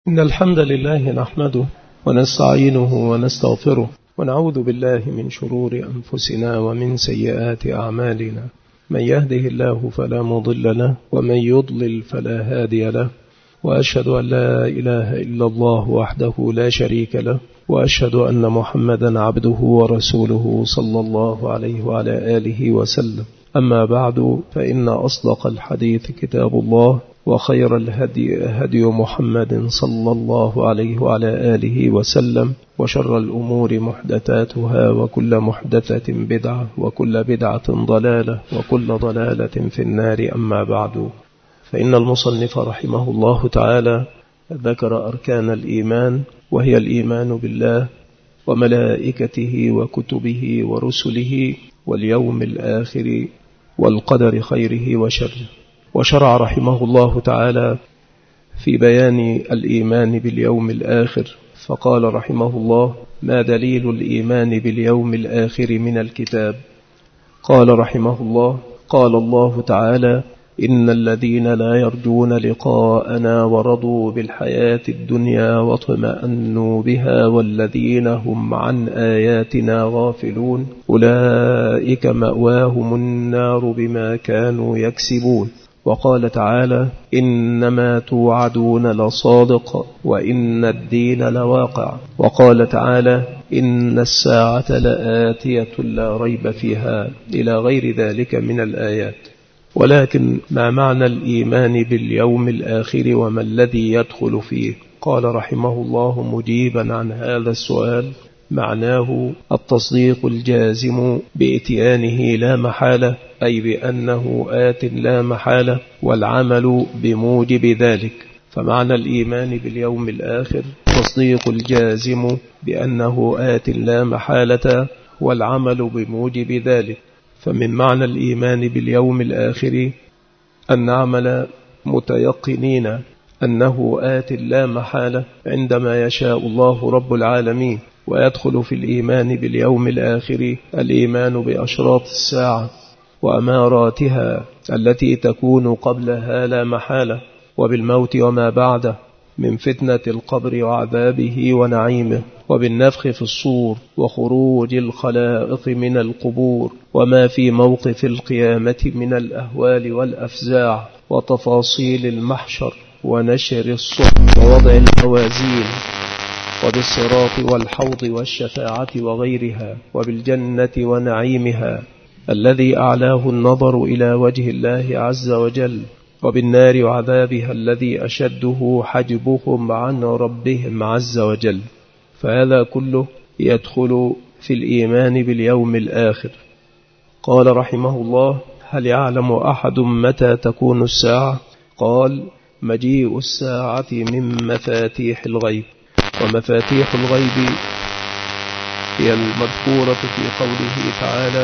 إن الحمد لله نحمده ونستعينه ونستغفره ونعوذ بالله من شرور أنفسنا ومن سيئات أعمالنا. من يهده الله فلا مضل له ومن يضلل فلا هادي له، وأشهد أن لا إله إلا الله وحده لا شريك له، وأشهد أن محمدا عبده ورسوله صلى الله عليه وعلى آله وسلم. أما بعد، فإن أصدق الحديث كتاب الله، وخير الهدي هدي محمد صلى الله عليه وعلى آله وسلم، وشر الأمور محدثاتها، وكل محدثة بدعة، وكل بدعة ضلالة، وكل ضلالة في النار. أما بعد، فإن المصنف رحمه الله تعالى ذكر أركان الإيمان، وهي الإيمان بالله وملائكته وكتبه ورسله واليوم الآخر والقدر خيره وشره. وشرع رحمه الله تعالى في بيان الإيمان باليوم الآخر، فقال رحمه الله: ما دليل الإيمان باليوم الآخر من الكتاب؟ قال رحمه الله: قال الله تعالى: إن الذين لا يرجون لقاءنا ورضوا بالحياة الدنيا واطمأنوا بها والذين هم عن آياتنا غافلون أولئك مأواهم النار بما كانوا يكسبون. وقال تعالى: إنما توعدون لصادق وإن الدين لواقع. وقال تعالى: إن الساعة لآتية لا ريب فيها، إلى غير ذلك من الآيات. ولكن ما معنى الإيمان باليوم الآخر وما الذي يدخل فيه؟ قال رحمه الله مجيبا عن هذا السؤال: معناه التصديق الجازم بإتيانه لا محالة، أي بأنه آت لا محالة، والعمل بموجب ذلك. فمعنى الإيمان باليوم الآخر تصديق الجازم بأنه آت لا محالة، والعمل بموجب ذلك. فمن معنى الإيمان باليوم الآخر أن نعمل متيقنين أنه آت لا محالة عندما يشاء الله رب العالمين. ويدخل في الإيمان باليوم الآخر الإيمان بأشراط الساعة وأماراتها التي تكون قبلها لا محالة، وبالموت وما بعده من فتنة القبر وعذابه ونعيمه، وبالنفخ في الصور وخروج الخلائق من القبور، وما في موقف القيامة من الأهوال والأفزاع، وتفاصيل المحشر ونشر الصحف ووضع الموازين، وبالصراط والحوض والشفاعة وغيرها، وبالجنة ونعيمها الذي أعلاه النظر إلى وجه الله عز وجل، وبالنار وعذابها الذي أشده حجبهم عن ربهم عز وجل. فهذا كله يدخل في الإيمان باليوم الآخر. قال رحمه الله: هل يعلم أحد متى تكون الساعة؟ قال: مجيء الساعة من مفاتيح الغيب. ومفاتيح الغيب هي المذكورة في قوله تعالى: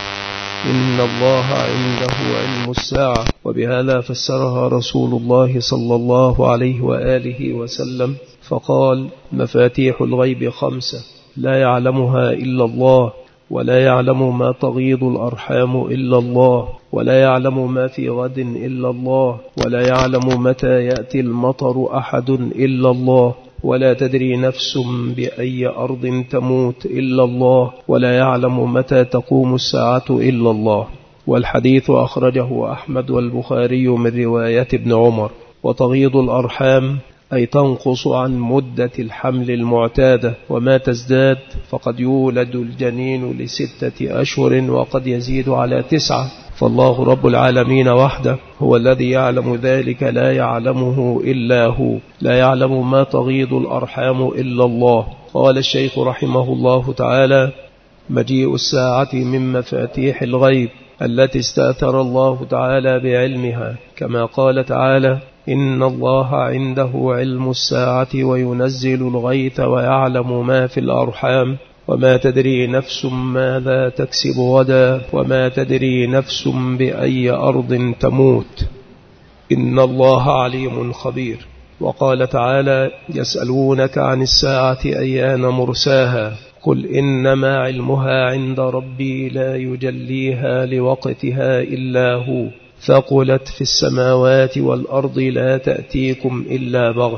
إن الله عنده علم الساعة. وبهذا فسرها رسول الله صلى الله عليه وآله وسلم، فقال: مفاتيح الغيب 5 لا يعلمها إلا الله، ولا يعلم ما تغيض الأرحام إلا الله، ولا يعلم ما في غد إلا الله، ولا يعلم متى يأتي المطر أحد إلا الله، ولا تدري نفس بأي أرض تموت إلا الله، ولا يعلم متى تقوم الساعة إلا الله. والحديث أخرجه أحمد والبخاري من رواية ابن عمر. وتغيض الأرحام أي تنقص عن مدة الحمل المعتادة، وما تزداد، فقد يولد الجنين ل6 أشهر وقد يزيد على 9. فالله رب العالمين وحده هو الذي يعلم ذلك، لا يعلمه إلا هو. لا يعلم ما تغيض الأرحام إلا الله. قال الشيخ رحمه الله تعالى: مجيء الساعة من مفاتيح الغيب التي استأثر الله تعالى بعلمها، كما قال تعالى: إن الله عنده علم الساعة وينزل الغيث ويعلم ما في الأرحام وما تدري نفس ماذا تكسب غدا وما تدري نفس بأي أرض تموت، إن الله عليم خبير. وقال تعالى: يسألونك عن الساعة أيان مرساها، قل إنما علمها عند ربي لا يجليها لوقتها إلا هو، ثقلت في السماوات والأرض لا تأتيكم إلا بغتة.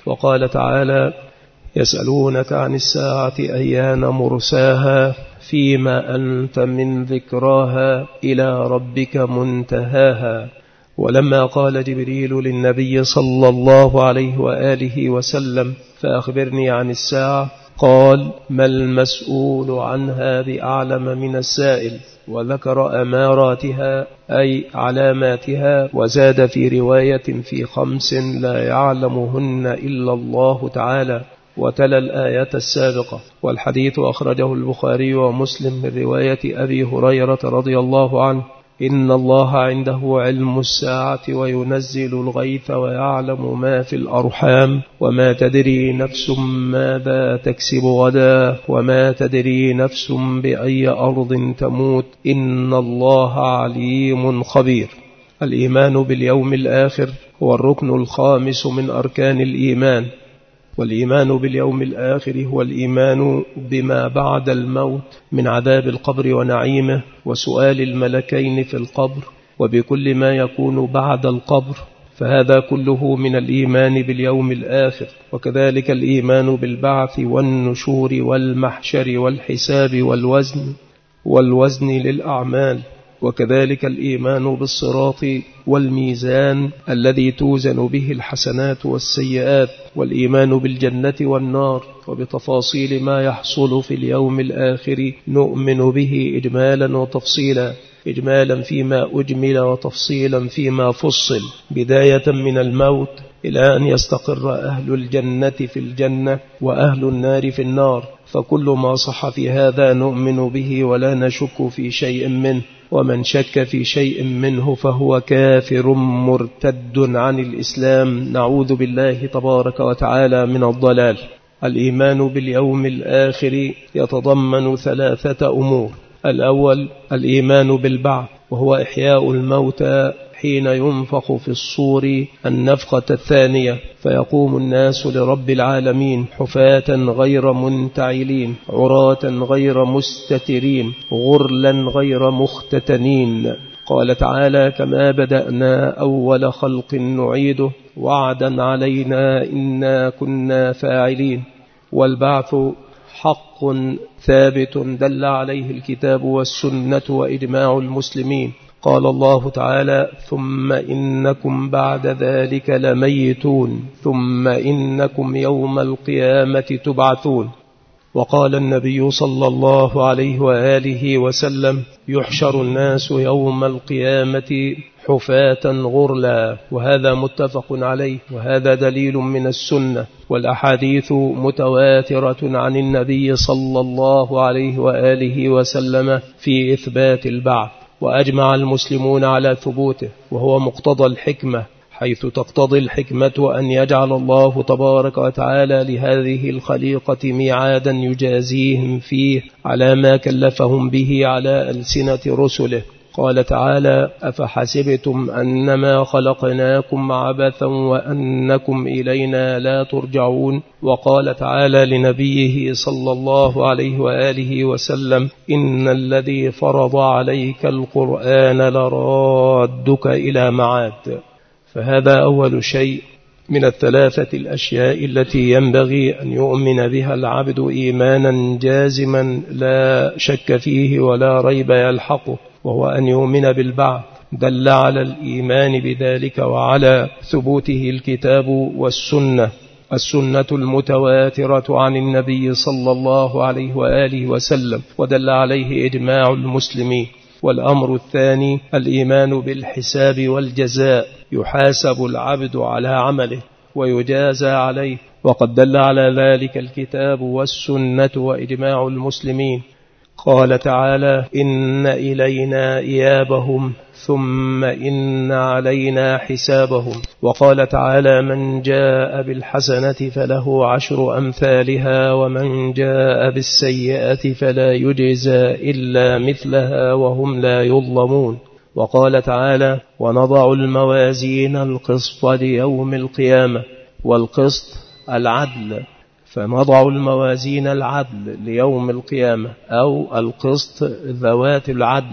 وقال تعالى: يسألونك عن الساعة أيان مرساها فيما أنت من ذكراها إلى ربك منتهاها. ولما قال جبريل للنبي صلى الله عليه وآله وسلم: فأخبرني عن الساعة، قال: ما المسؤول عنها بأعلم من السائل، وذكر أماراتها أي علاماتها، وزاد في رواية: في 5 لا يعلمهن إلا الله تعالى، وتلا الآية السابقة. والحديث أخرجه البخاري ومسلم من رواية أبي هريرة رضي الله عنه: إن الله عنده علم الساعة وينزل الغيث ويعلم ما في الأرحام وما تدري نفس ماذا تكسب غدا وما تدري نفس بأي أرض تموت إن الله عليم خبير. الإيمان باليوم الآخر هو الركن الخامس من أركان الإيمان. والإيمان باليوم الآخر هو الإيمان بما بعد الموت من عذاب القبر ونعيمه وسؤال الملكين في القبر وبكل ما يكون بعد القبر، فهذا كله من الإيمان باليوم الآخر. وكذلك الإيمان بالبعث والنشور والمحشر والحساب والوزن للأعمال، وكذلك الإيمان بالصراط والميزان الذي توزن به الحسنات والسيئات، والإيمان بالجنة والنار، وبتفاصيل ما يحصل في اليوم الآخر نؤمن به إجمالا وتفصيلا، إجمالا فيما أجمل وتفصيلا فيما فصل، بداية من الموت إلى أن يستقر أهل الجنة في الجنة وأهل النار في النار. فكل ما صح في هذا نؤمن به ولا نشك في شيء منه، ومن شك في شيء منه فهو كافر مرتد عن الإسلام، نعوذ بالله تبارك وتعالى من الضلال. الإيمان باليوم الآخر يتضمن 3 أمور. الأول الإيمان بالبعث، وهو إحياء الموتى حين ينفخ في الصور النفخة الثانية، فيقوم الناس لرب العالمين حفاة غير منتعلين، عراة غير مستترين، غرلا غير مختتنين. قال تعالى: كما بدأنا أول خلق نعيده وعدا علينا إنا كنا فاعلين. والبعث حق ثابت دل عليه الكتاب والسنة وإجماع المسلمين. قال الله تعالى: ثم إنكم بعد ذلك لميتون ثم إنكم يوم القيامة تبعثون. وقال النبي صلى الله عليه وآله وسلم: يحشر الناس يوم القيامة حفاة غرلا. وهذا متفق عليه، وهذا دليل من السنة، والأحاديث متواترة عن النبي صلى الله عليه وآله وسلم في إثبات البعث، وأجمع المسلمون على ثبوته، وهو مقتضى الحكمة، حيث تقتضي الحكمة أن يجعل الله تبارك وتعالى لهذه الخليقة ميعادا يجازيهم فيه على ما كلفهم به على ألسنة رسله. قال تعالى: أفحسبتم أنما خلقناكم عبثا وأنكم إلينا لا ترجعون. وقال تعالى لنبيه صلى الله عليه وآله وسلم: إن الذي فرض عليك القرآن لرادك إلى معاد. فهذا أول شيء من 3 الأشياء التي ينبغي أن يؤمن بها العبد إيمانا جازما لا شك فيه ولا ريب يلحقه، وهو أن يؤمن بالبعث. دل على الإيمان بذلك وعلى ثبوته الكتاب والسنة، السنة المتواترة عن النبي صلى الله عليه وآله وسلم، ودل عليه إجماع المسلمين. والأمر الثاني الإيمان بالحساب والجزاء، يحاسب العبد على عمله ويجازى عليه، وقد دل على ذلك الكتاب والسنة وإجماع المسلمين. قال تعالى: إن إلينا إيابهم ثم إن علينا حسابهم. وقال تعالى: من جاء بالحسنة فله 10 أمثالها ومن جاء بالسيئة فلا يجزى إلا مثلها وهم لا يظلمون. وقال تعالى: ونضع الموازين القسط ليوم القيامة. والقسط العدل، فنضع الموازين العدل ليوم القيامة، أو القسط ذوات العدل،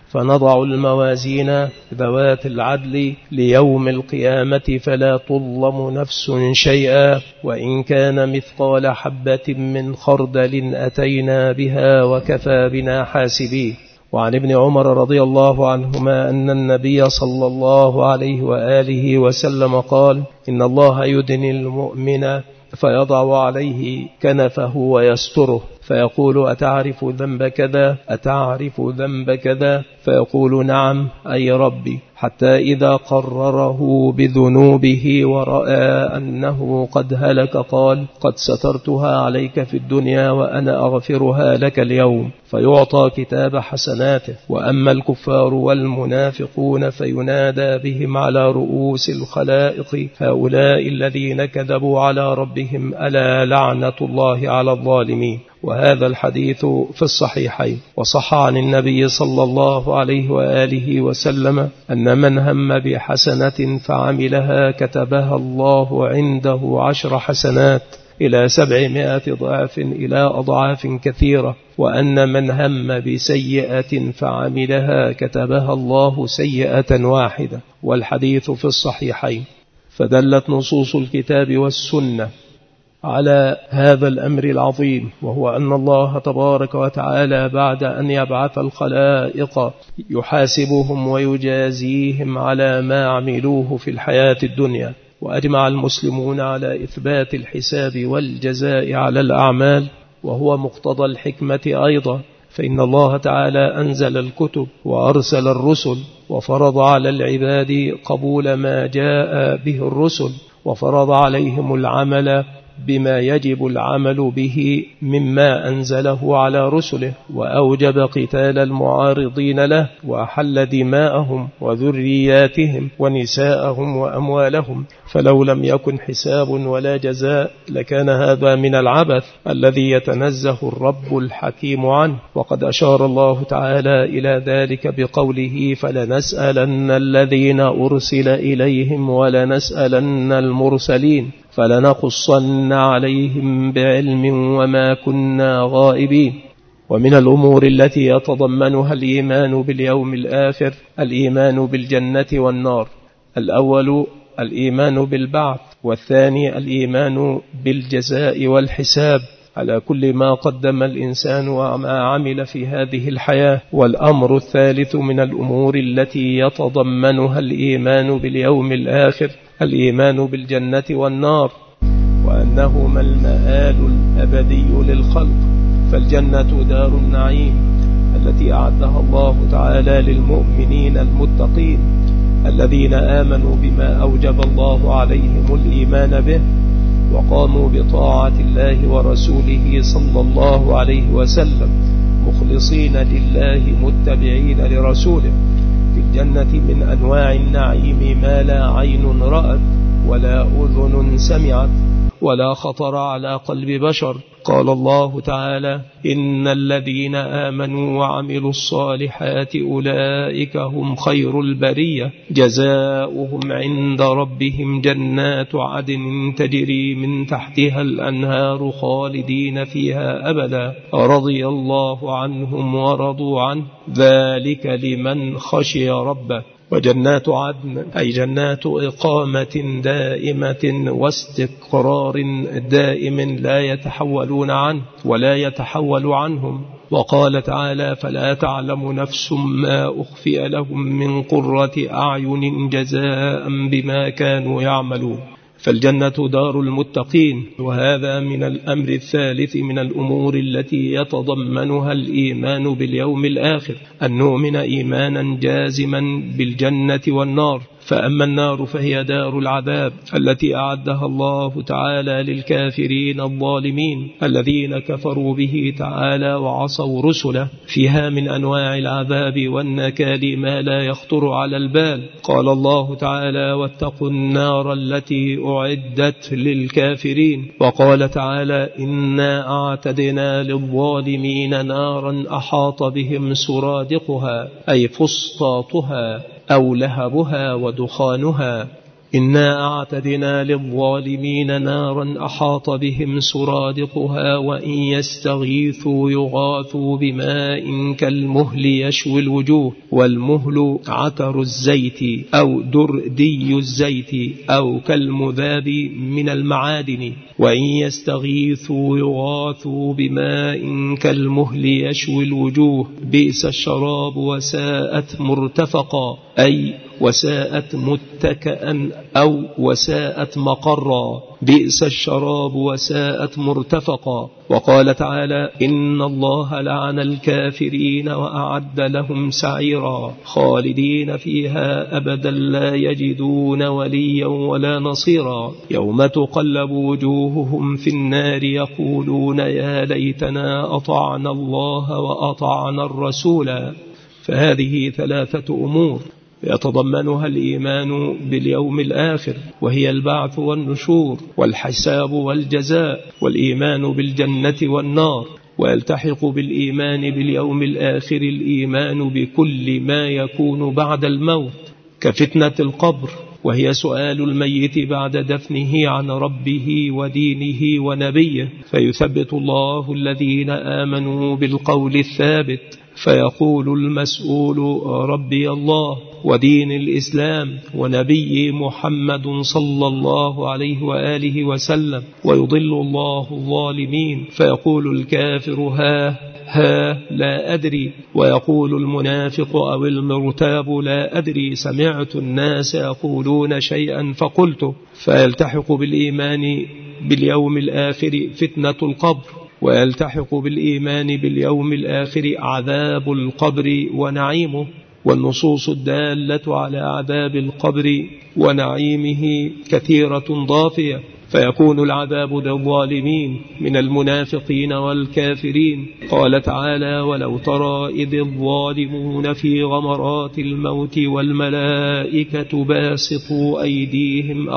فنضع الموازين ذوات العدل ليوم القيامة فلا تظلم نفس شيئا وإن كان مثقال حبة من خردل أتينا بها وكفى بنا حاسبين. وعن ابن عمر رضي الله عنهما أن النبي صلى الله عليه وآله وسلم قال: إن الله يدني المؤمن فيضع عليه كنفه ويستره فيقول: أتعرف ذنب كذا؟ أتعرف ذنب كذا؟ فيقول: نعم أي ربي، حتى إذا قرره بذنوبه ورأى أنه قد هلك قال: قد سترتها عليك في الدنيا وأنا أغفرها لك اليوم، فيعطى كتاب حسناته. وأما الكفار والمنافقون فينادى بهم على رؤوس الخلائق: هؤلاء الذين كذبوا على ربهم ألا لعنة الله على الظالمين. وهذا الحديث في الصحيحين. وصح عن النبي صلى الله عليه وآله وسلم أن من هم بحسنة فعملها كتبها الله عنده 10 حسنات إلى 700 ضعف إلى أضعاف كثيرة، وأن من هم بسيئة فعملها كتبها الله سيئة واحدة. والحديث في الصحيحين. فدلت نصوص الكتاب والسنة على هذا الأمر العظيم، وهو أن الله تبارك وتعالى بعد أن يبعث الخلائق يحاسبهم ويجازيهم على ما عملوه في الحياة الدنيا. وأجمع المسلمون على إثبات الحساب والجزاء على الأعمال، وهو مقتضى الحكمة أيضا، فإن الله تعالى أنزل الكتب وأرسل الرسل وفرض على العباد قبول ما جاء به الرسل، وفرض عليهم العمل بما يجب العمل به مما أنزله على رسله، وأوجب قتال المعارضين له، وأحل دماءهم وذرياتهم ونساءهم وأموالهم. فلو لم يكن حساب ولا جزاء لكان هذا من العبث الذي يتنزه الرب الحكيم عنه. وقد أشار الله تعالى إلى ذلك بقوله: فلنسألن الذين أرسل إليهم ولنسألن المرسلين فلنقصن عليهم بعلم وما كنا غائبين. ومن الأمور التي يتضمنها الإيمان باليوم الآخر الإيمان بالجنة والنار. الأول الإيمان بالبعث، والثاني الإيمان بالجزاء والحساب على كل ما قدم الإنسان وما عمل في هذه الحياة. والأمر الثالث من الأمور التي يتضمنها الإيمان باليوم الآخر الإيمان بالجنة والنار، وأنهما المآل الأبدي للخلق. فالجنة دار النعيم التي أعدها الله تعالى للمؤمنين المتقين الذين آمنوا بما أوجب الله عليهم الإيمان به، وقاموا بطاعة الله ورسوله صلى الله عليه وسلم مخلصين لله متبعين لرسوله. في الجنة من أنواع النعيم ما لا عين رأت ولا أذن سمعت ولا خطر على قلب بشر. قال الله تعالى: إن الذين آمنوا وعملوا الصالحات أولئك هم خير البرية جزاؤهم عند ربهم جنات عدن تجري من تحتها الأنهار خالدين فيها أبدا رضي الله عنهم ورضوا عنه ذلك لمن خشي ربه. وجنات عدن أي جنات إقامة دائمة واستقرار دائم لا يتحولون عنه ولا يتحول عنهم. وقال تعالى: فلا تعلم نفس ما أخفي لهم من قرة أعين جزاء بما كانوا يعملون. فالجنة دار المتقين. وهذا من الأمر الثالث من الأمور التي يتضمنها الإيمان باليوم الآخر، أن نؤمن إيمانا جازما بالجنة والنار. فأما النار فهي دار العذاب التي أعدها الله تعالى للكافرين الظالمين الذين كفروا به تعالى وعصوا رسله. فيها من أنواع العذاب والنكال ما لا يخطر على البال. قال الله تعالى: واتقوا النار التي أعدت للكافرين. وقال تعالى: إنا أعتدنا للظالمين نارا أحاط بهم سرادقها أي فسطاطها أو لهبها ودخانها. إنا أعتدنا للظالمين نارا أحاط بهم سرادقها وإن يستغيثوا يغاثوا بماء كالمهل يشوي الوجوه والمهل عطر الزيت أو دردي الزيت أو كالمذاب من المعادن وإن يستغيثوا يغاثوا بماء كالمهل يشوي الوجوه بئس الشراب وساءت مرتفقا أي وساءت متكئا أو وساءت مقرا بئس الشراب وساءت مرتفقا. وقال تعالى إن الله لعن الكافرين وأعد لهم سعيرا خالدين فيها أبدا لا يجدون وليا ولا نصيرا يوم تقلب وجوههم في النار يقولون يا ليتنا أطعنا الله وأطعنا الرسول. فهذه ثلاثة أمور يتضمنها الإيمان باليوم الآخر وهي البعث والنشور والحساب والجزاء والإيمان بالجنة والنار. ويلتحق بالإيمان باليوم الآخر الإيمان بكل ما يكون بعد الموت كفتنة القبر وهي سؤال الميت بعد دفنه عن ربه ودينه ونبيه فيثبت الله الذين آمنوا بالقول الثابت فيقول المسؤول ربي الله ودين الإسلام ونبي محمد صلى الله عليه وآله وسلم ويضل الله الظالمين فيقول الكافر ها لا أدري ويقول المنافق أو المرتاب لا أدري سمعت الناس يقولون شيئا فقلت. فيلتحق بالإيمان باليوم الآخر فتنة القبر ويلتحق بالإيمان باليوم الآخر عذاب القبر ونعيمه والنصوص الدالة على عذاب القبر ونعيمه كثيرة ضافية فيكون العذاب للظالمين من المنافقين والكافرين. قال تعالى ولو ترى إذ الظالمون في غمرات الموت والملائكة باسطوا أيديهم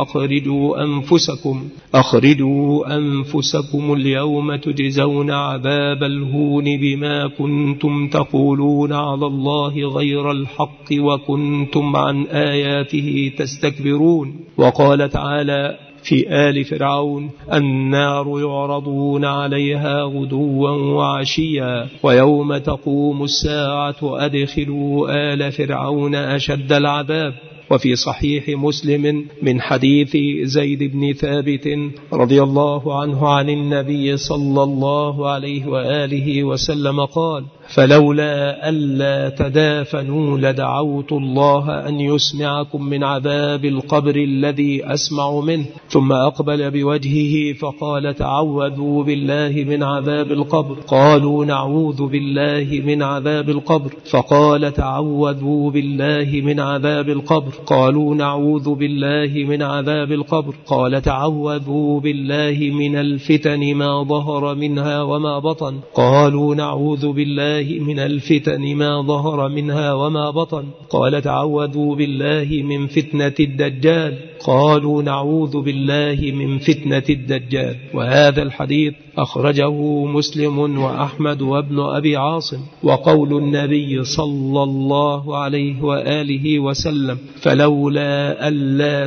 أخرجوا أنفسكم اليوم تجزون عذاب الهون بما كنتم تقولون على الله غير الحق وكنتم عن آياته تستكبرون. وقال تعالى في آل فرعون النار يعرضون عليها غدوا وعشيا ويوم تقوم الساعة أدخلوا آل فرعون أشد العذاب. وفي صحيح مسلم من حديث زيد بن ثابت رضي الله عنه عن النبي صلى الله عليه وآله وسلم قال فلولا ألا تدافنوا لدعوت الله أن يسمعكم من عذاب القبر الذي أسمع منه ثم أقبل بوجهه فقال تعوذوا بالله من عذاب القبر قالوا نعوذ بالله من عذاب القبر فقال تعوذوا بالله من عذاب القبر قالوا نعوذ بالله من عذاب القبر قال تعوذوا بالله من الفتن ما ظهر منها وما بطن قالوا نعوذ بالله من الفتن ما ظهر منها وما بطن قال تعوذوا بالله من فتنة الدجال قالوا نعوذ بالله من فتنة الدجال. وهذا الحديث أخرجه مسلم وأحمد وابن أبي عاصم. وقول النبي صلى الله عليه وآله وسلم فلولا ألا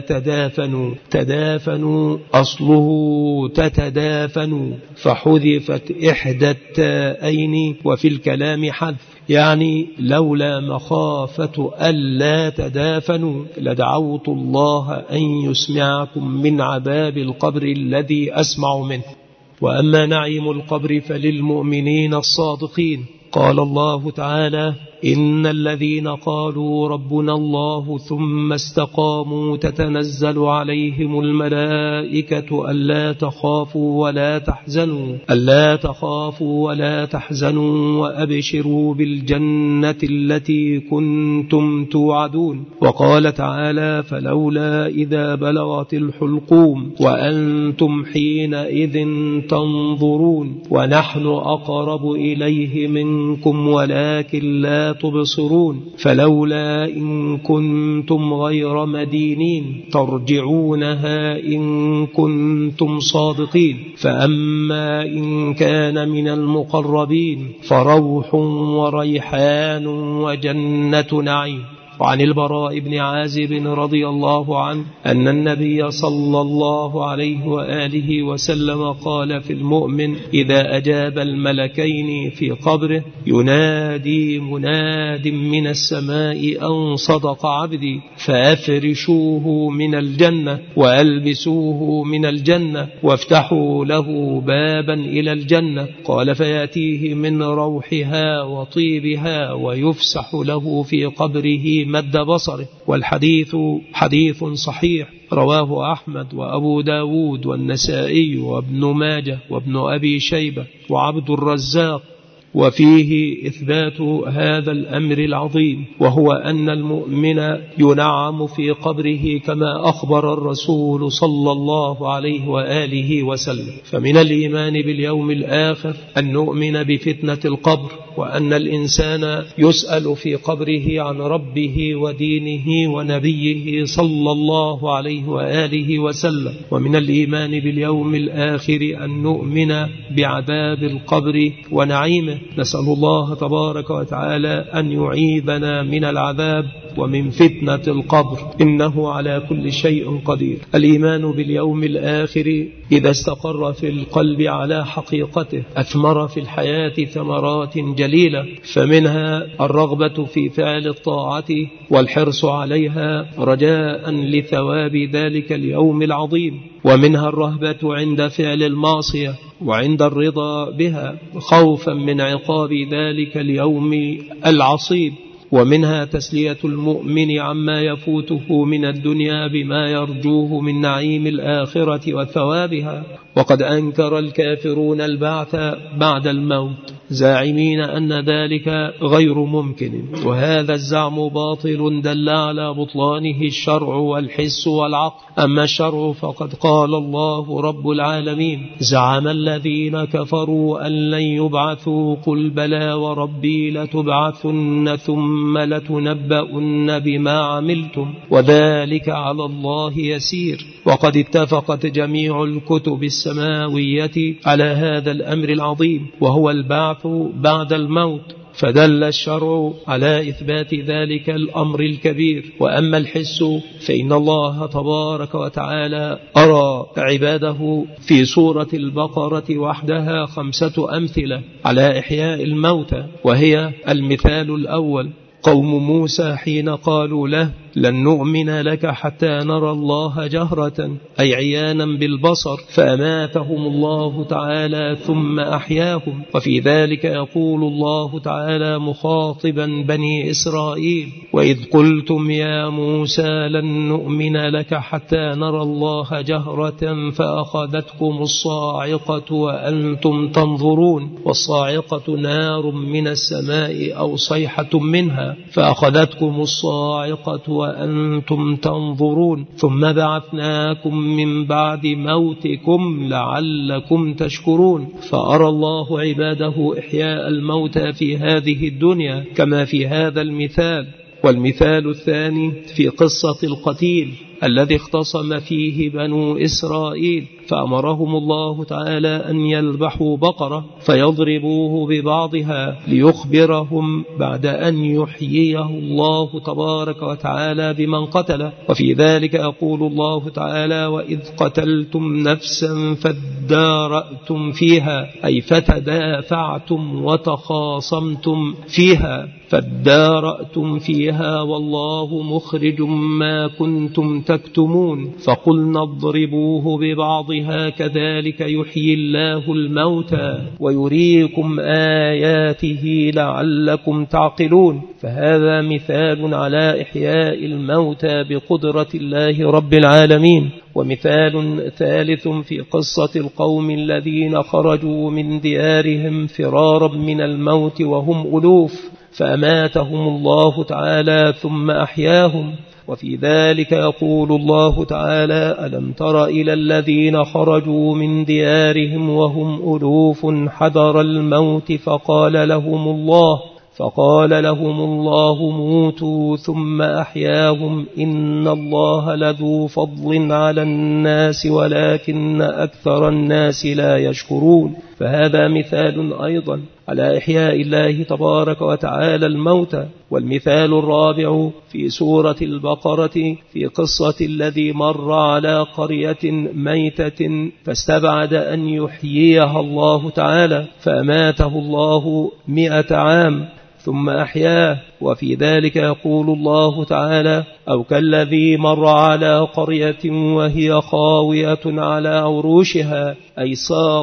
تدافنوا أصله تتدافنوا فحذفت إحدى التاءين وفي الكلام حذف يعني لولا مخافة ألا تدافنوا لدعوت الله أن يسمعكم من عذاب القبر الذي أسمع منه. وأما نعيم القبر فللمؤمنين الصادقين. قال الله تعالى إن الذين قالوا ربنا الله ثم استقاموا تتنزل عليهم الملائكة ألا تخافوا ولا تحزنوا وأبشروا بالجنة التي كنتم توعدون. وقال تعالى فلولا إذا بلغت الحلقوم وأنتم حينئذ تنظرون ونحن أقرب إليه منكم ولكن لا تبصرون فلولا إن كنتم غير مدينين ترجعونها إن كنتم صادقين. فأما إن كان من المقربين فروح وريحان وجنة نعيم وعن البراء بن عازب رضي الله عنه أن النبي صلى الله عليه وآله وسلم قال في المؤمن إذا أجاب الملكين في قبره ينادي مناد من السماء أن صدق عبدي فأفرشوه من الجنة وألبسوه من الجنة وافتحوا له بابا إلى الجنة. قال فيأتيه من روحها وطيبها ويفسح له في قبره مد بصره. والحديث حديث صحيح رواه أحمد وأبو داود والنسائي وابن ماجه وابن أبي شيبة وعبد الرزاق. وفيه إثبات هذا الأمر العظيم، وهو أن المؤمن ينعم في قبره كما أخبر الرسول صلى الله عليه وآله وسلم. فمن الإيمان باليوم الآخر أن نؤمن بفتنة القبر، وأن الإنسان يسأل في قبره عن ربه ودينه ونبيه صلى الله عليه وآله وسلم. ومن الإيمان باليوم الآخر أن نؤمن بعذاب القبر ونعيمه. نسأل الله تبارك وتعالى أن يعيذنا من العذاب ومن فتنة القبر، إنه على كل شيء قدير. الإيمان باليوم الآخر إذا استقر في القلب على حقيقته أثمر في الحياة ثمرات جليلة، فمنها الرغبة في فعل الطاعة والحرص عليها رجاء لثواب ذلك اليوم العظيم، ومنها الرهبة عند فعل المعصية وعند الرضا بها خوفا من عقاب ذلك اليوم العصيب، ومنها تسلية المؤمن عما يفوته من الدنيا بما يرجوه من نعيم الآخرة وثوابها. وقد أنكر الكافرون البعث بعد الموت زاعمين أن ذلك غير ممكن، وهذا الزعم باطل دل على بطلانه الشرع والحس والعقل. أما الشرع فقد قال الله رب العالمين زعم الذين كفروا أن لن يبعثوا قل بلى وربي لتبعثن ثم لتنبؤن بما عملتم وذلك على الله يسير. وقد اتفقت جميع الكتب السماوية على هذا الأمر العظيم، وهو البعث بعد الموت، فدل الشرع على إثبات ذلك الأمر الكبير. وأما الحس فإن الله تبارك وتعالى أرى عباده في سورة البقرة وحدها 5 أمثلة على إحياء الموتى، وهي المثال الأول قوم موسى حين قالوا له لن نؤمن لك حتى نرى الله جهرة، أي عيانا بالبصر، فأماتهم الله تعالى ثم أحياهم. وفي ذلك يقول الله تعالى مخاطبا بني إسرائيل وإذ قلتم يا موسى لن نؤمن لك حتى نرى الله جهرة فأخذتكم الصاعقة وأنتم تنظرون. والصاعقة نار من السماء أو صيحة منها فأخذتكم الصاعقة وأنتم تنظرون ثم بعثناكم من بعد موتكم لعلكم تشكرون. فأرى الله عباده إحياء الموتى في هذه الدنيا كما في هذا المثال. والمثال الثاني في قصة القتيل الذي اختصم فيه بنو إسرائيل، فأمرهم الله تعالى أن يذبحوا بقرة فيضربوه ببعضها ليخبرهم بعد أن يحييه الله تبارك وتعالى بمن قتله. وفي ذلك يقول الله تعالى وإذ قتلتم نفسا فادارأتم فيها، أي فتدافعتم وتخاصمتم فيها، فادارأتم فيها والله مخرج ما كنتم تكتمون. فقلنا اضربوه ببعضها كذلك يحيي الله الموتى ويريكم آياته لعلكم تعقلون. فهذا مثال على إحياء الموتى بقدرة الله رب العالمين. ومثال ثالث في قصة القوم الذين خرجوا من ديارهم فرارا من الموت وهم ألوف فأماتهم الله تعالى ثم أحياهم. وفي ذلك يقول الله تعالى ألم تر إلى الذين خرجوا من ديارهم وهم ألوف حذر الموت فقال لهم الله موتوا ثم أحياهم إن الله لذو فضل على الناس ولكن أكثر الناس لا يشكرون. فهذا مثال أيضا على إحياء الله تبارك وتعالى الموتى. والمثال الرابع في سورة البقرة في قصة الذي مر على قرية ميتة فاستبعد أن يحييها الله تعالى فأماته الله 100 عام ثم أحياه. وفي ذلك يقول الله تعالى: أو كالذي مر على قرية وهي خاوية على عروشها، أي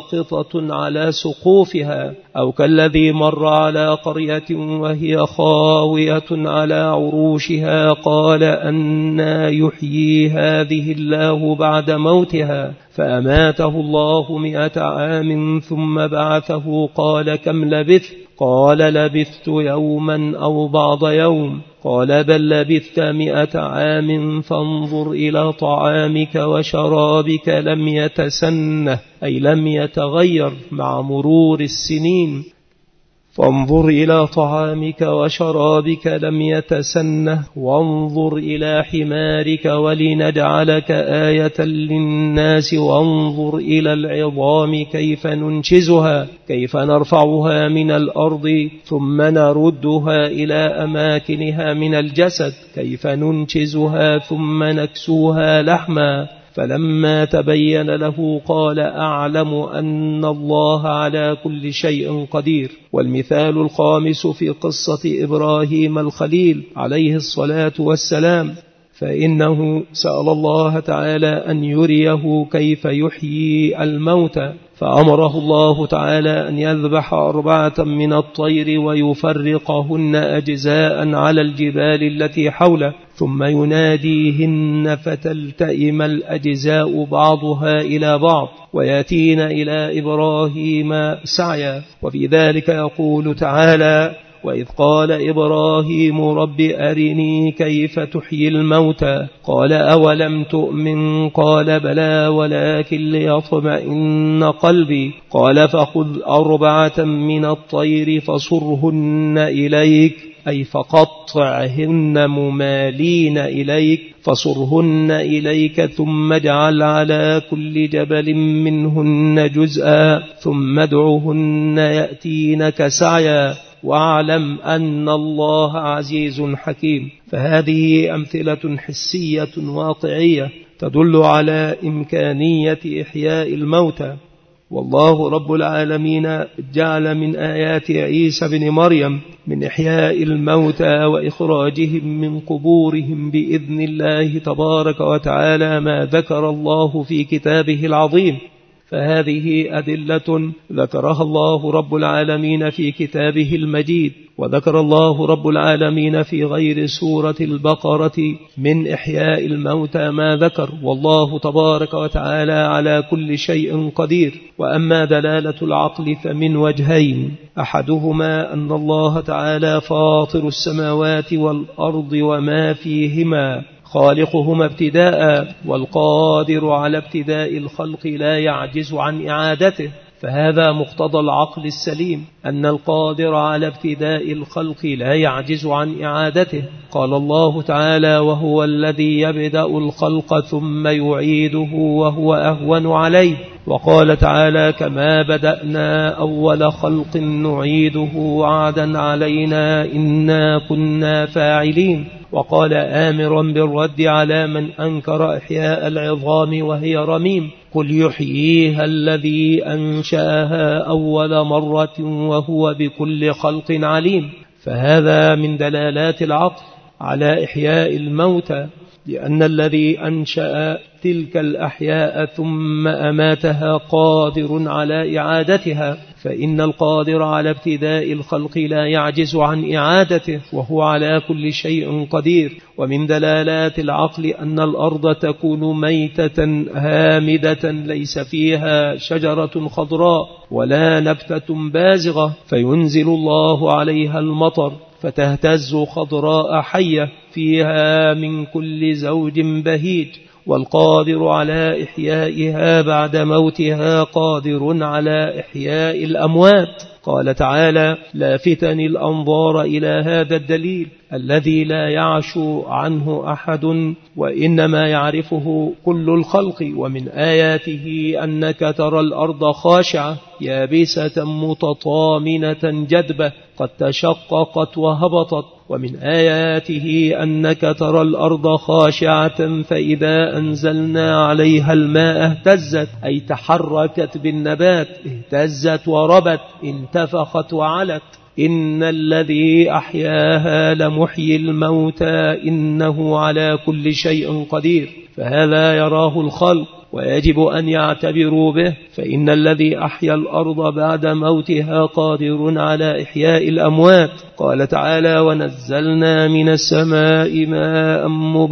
ساقطة على سقوفها. أو كالذي مر على قرية وهي خاوية على عروشها قال أنى يحيي هذه الله بعد موتها فأماته الله 100 عام ثم بعثه قال كم لبثت؟ قال لبثت يوما أو بعض يوم. قال بل لبثت 100 عام فانظر إلى طعامك وشرابك لم يتسنه، أي لم يتغير مع مرور السنين. فانظر إلى طعامك وشرابك لم يتسنه وانظر إلى حمارك ولنجعلك آية للناس وانظر إلى العظام كيف ننشزها كيف نرفعها من الأرض ثم نردها إلى أماكنها من الجسد كيف ننشزها ثم نكسوها لحما. فلما تبين له قال أعلم أن الله على كل شيء قدير. والمثال الخامس في قصة إبراهيم الخليل عليه الصلاة والسلام، فإنه سأل الله تعالى أن يريه كيف يحيي الموتى فأمره الله تعالى أن يذبح 4 من الطير ويفرقهن أجزاء على الجبال التي حوله ثم يناديهن فتلتئم الأجزاء بعضها إلى بعض ويأتين إلى إبراهيم سعيا. وفي ذلك يقول تعالى: وإذ قال إبراهيم رب أرني كيف تحيي الموتى قال أولم تؤمن قال بلى ولكن ليطمئن قلبي قال فخذ 4 من الطير فصرهن إليك، أي فقطعهن ممالين إليك فصرهن إليك ثم اجعل على كل جبل منهن جزءا ثم ادعهن يأتينك سعيا واعلم أن الله عزيز حكيم. فهذه أمثلة حسية واقعية تدل على إمكانية إحياء الموتى. والله رب العالمين جعل من آيات عيسى بن مريم من إحياء الموتى وإخراجهم من قبورهم بإذن الله تبارك وتعالى ما ذكر الله في كتابه العظيم. فهذه أدلة ذكرها الله رب العالمين في كتابه المجيد، وذكر الله رب العالمين في غير سورة البقرة من إحياء الموتى ما ذكر، والله تبارك وتعالى على كل شيء قدير. وأما دلالة العقل فمن وجهين: أحدهما أن الله تعالى فاطر السماوات والأرض وما فيهما خالقهما ابتداء، والقادر على ابتداء الخلق لا يعجز عن إعادته، فهذا مقتضى العقل السليم أن القادر على ابتداء الخلق لا يعجز عن إعادته. قال الله تعالى: وهو الذي يبدأ الخلق ثم يعيده وهو أهون عليه. وقال تعالى: كما بدأنا أول خلق نعيده وعدا علينا إنا كنا فاعلين. وقال آمرا بالرد على من أنكر إحياء العظام وهي رميم: قل يحييها الذي أنشأها أول مرة وهو بكل خلق عليم. فهذا من دلالات العقل على إحياء الموتى، لأن الذي أنشأ تلك الأحياء ثم أماتها قادر على إعادتها، فإن القادر على ابتداء الخلق لا يعجز عن إعادته وهو على كل شيء قدير. ومن دلالات العقل أن الأرض تكون ميتة هامدة ليس فيها شجرة خضراء ولا نبتة بازغة فينزل الله عليها المطر فتهتز خضراء حية فيها من كل زوج بهيج. والقادر على إحيائها بعد موتها قادر على إحياء الأموات، قال تعالى: لافتن الأنظار إلى هذا الدليل الذي لا يعشو عنه أحد وإنما يعرفه كل الخلق. ومن آياته أنك ترى الأرض خاشعة يابسة متطامنة جدبة قد تشققت وهبطت. ومن آياته أنك ترى الأرض خاشعة فإذا أنزلنا عليها الماء اهتزت، أي تحركت بالنبات، اهتزت وربت، انتفخت وعلت. إن الذي أحياها لمحيي الموتى إنه على كل شيء قدير. فهذا يراه الخلق ويجب أن يعتبروا به، فإن الذي أحيا الأرض بعد موتها قادر على إحياء الأموات. قال تعالى: ونزلنا من السماء ماء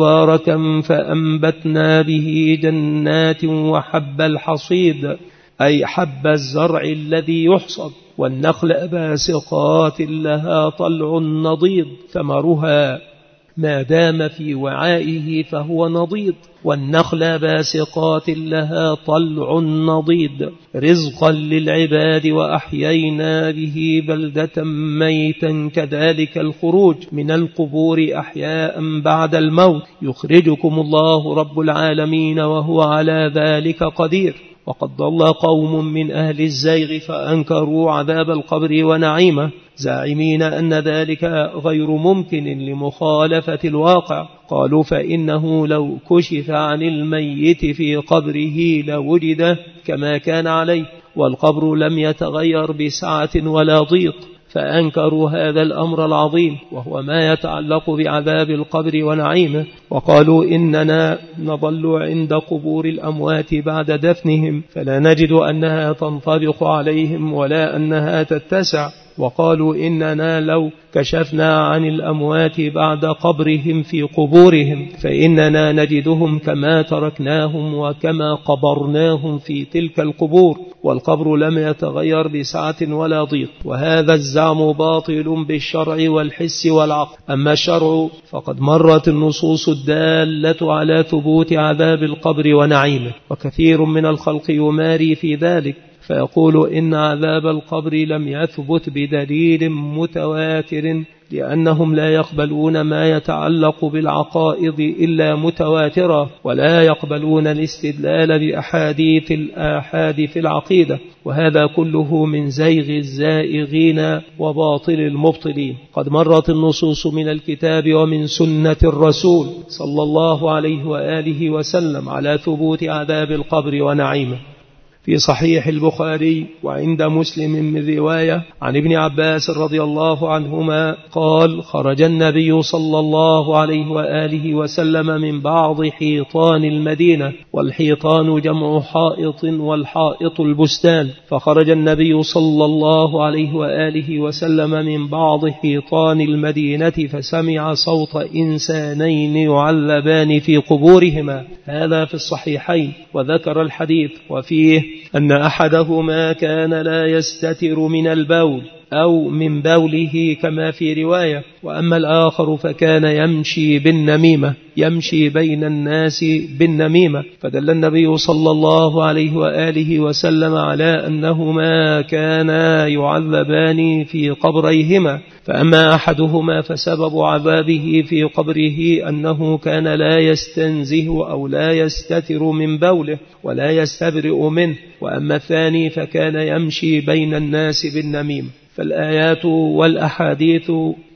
مباركا فأنبتنا به جنات وحب الحصيد، أي حب الزرع الذي يحصد، والنخل باسقات لها طلع نضيد ثمرها ما دام في وعائه فهو نضيد، والنخل باسقات لها طلع نضيد رزقا للعباد وأحيينا به بلدة ميتا كذلك الخروج من القبور أحياء بعد الموت يخرجكم الله رب العالمين وهو على ذلك قدير. وقد ضل قوم من أهل الزيغ فأنكروا عذاب القبر ونعيمه زاعمين أن ذلك غير ممكن لمخالفة الواقع. قالوا: فإنه لو كشف عن الميت في قبره لوجد كما كان عليه، والقبر لم يتغير بسعة ولا ضيق. فأنكروا هذا الأمر العظيم وهو ما يتعلق بعذاب القبر ونعيمه، وقالوا: إننا نظل عند قبور الأموات بعد دفنهم فلا نجد أنها تنطبق عليهم ولا أنها تتسع. وقالوا: إننا لو كشفنا عن الأموات بعد قبرهم في قبورهم فإننا نجدهم كما تركناهم وكما قبرناهم في تلك القبور، والقبر لم يتغير بسعة ولا ضيق. وهذا الزعم باطل بالشرع والحس والعقل. أما الشرع فقد مرت النصوص الدالة على ثبوت عذاب القبر ونعيمه، وكثير من الخلق يماري في ذلك فيقول إن عذاب القبر لم يثبت بدليل متواتر، لأنهم لا يقبلون ما يتعلق بالعقائد إلا متواترة، ولا يقبلون الاستدلال بأحاديث الآحاد في العقيدة. وهذا كله من زيغ الزائغين وباطل المبطلين. قد مرت النصوص من الكتاب ومن سنة الرسول صلى الله عليه وآله وسلم على ثبوت عذاب القبر ونعيمه. في صحيح البخاري وعند مسلم من رواية عن ابن عباس رضي الله عنهما قال: خرج النبي صلى الله عليه وآله وسلم من بعض حيطان المدينة، والحيطان جمع حائط، والحائط البستان. فخرج النبي صلى الله عليه وآله وسلم من بعض حيطان المدينة فسمع صوت إنسانين يعذبان في قبورهما. هذا في الصحيحين. وذكر الحديث وفيه أن أحدهما كان لا يستتر من البول أو من بوله كما في رواية، وأما الآخر فكان يمشي بالنميمة، يمشي بين الناس بالنميمة. فدل النبي صلى الله عليه وآله وسلم على أنهما كانا يعذبان في قبريهما. فأما أحدهما فسبب عذابه في قبره أنه كان لا يستنزه أو لا يستتر من بوله ولا يستبرئ منه، وأما الثاني فكان يمشي بين الناس بالنميمة. فالآيات والأحاديث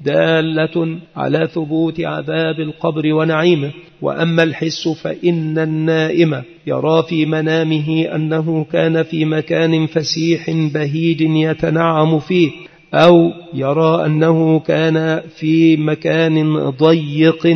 دالة على ثبوت عذاب القبر ونعيمه. وأما الحس فإن النائم يرى في منامه أنه كان في مكان فسيح بهيج يتنعم فيه، أو يرى أنه كان في مكان ضيق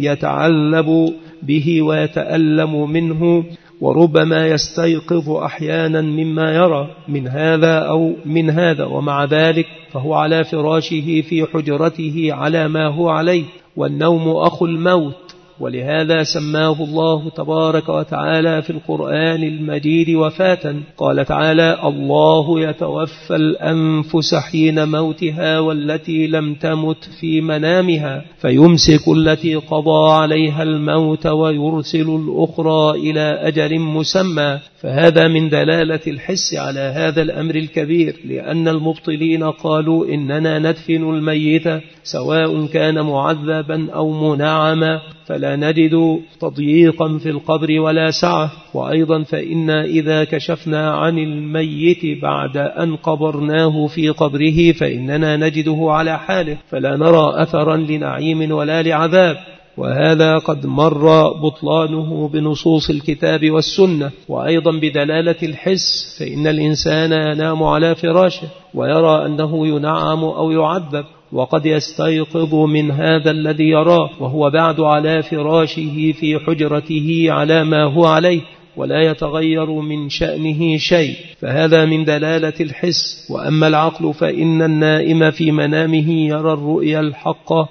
يتعلب به ويتألم منه، وربما يستيقظ أحيانا مما يرى من هذا أو من هذا، ومع ذلك فهو على فراشه في حجرته على ما هو عليه، والنوم أخو الموت. ولهذا سماه الله تبارك وتعالى في القرآن المجيد وفاة. قال تعالى: الله يتوفى الأنفس حين موتها والتي لم تمت في منامها فيمسك التي قضى عليها الموت ويرسل الأخرى إلى أجل مسمى. فهذا من دلالة الحس على هذا الأمر الكبير، لأن المبطلين قالوا إننا ندفن الميت سواء كان معذبا أو منعما، فلا نجد تضييقا في القبر ولا سعة. وأيضا فإنا إذا كشفنا عن الميت بعد أن قبرناه في قبره فإننا نجده على حاله، فلا نرى أثرا لنعيم ولا لعذاب. وهذا قد مر بطلانه بنصوص الكتاب والسنة. وأيضا بدلالة الحس، فإن الإنسان ينام على فراشه ويرى أنه ينعم أو يعذب، وقد يستيقظ من هذا الذي يراه وهو بعد على فراشه في حجرته على ما هو عليه، ولا يتغير من شأنه شيء، فهذا من دلالة الحس. وأما العقل فإن النائم في منامه يرى الرؤيا الحقة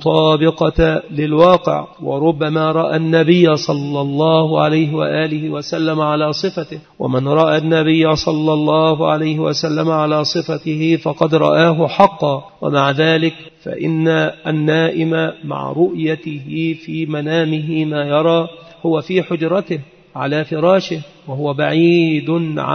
المطابقة للواقع، وربما رأى النبي صلى الله عليه وآله وسلم على صفته، ومن رأى النبي صلى الله عليه وسلم على صفته فقد رآه حقا. ومع ذلك فإن النائم مع رؤيته في منامه ما يرى هو في حجرته على فراشه وهو بعيد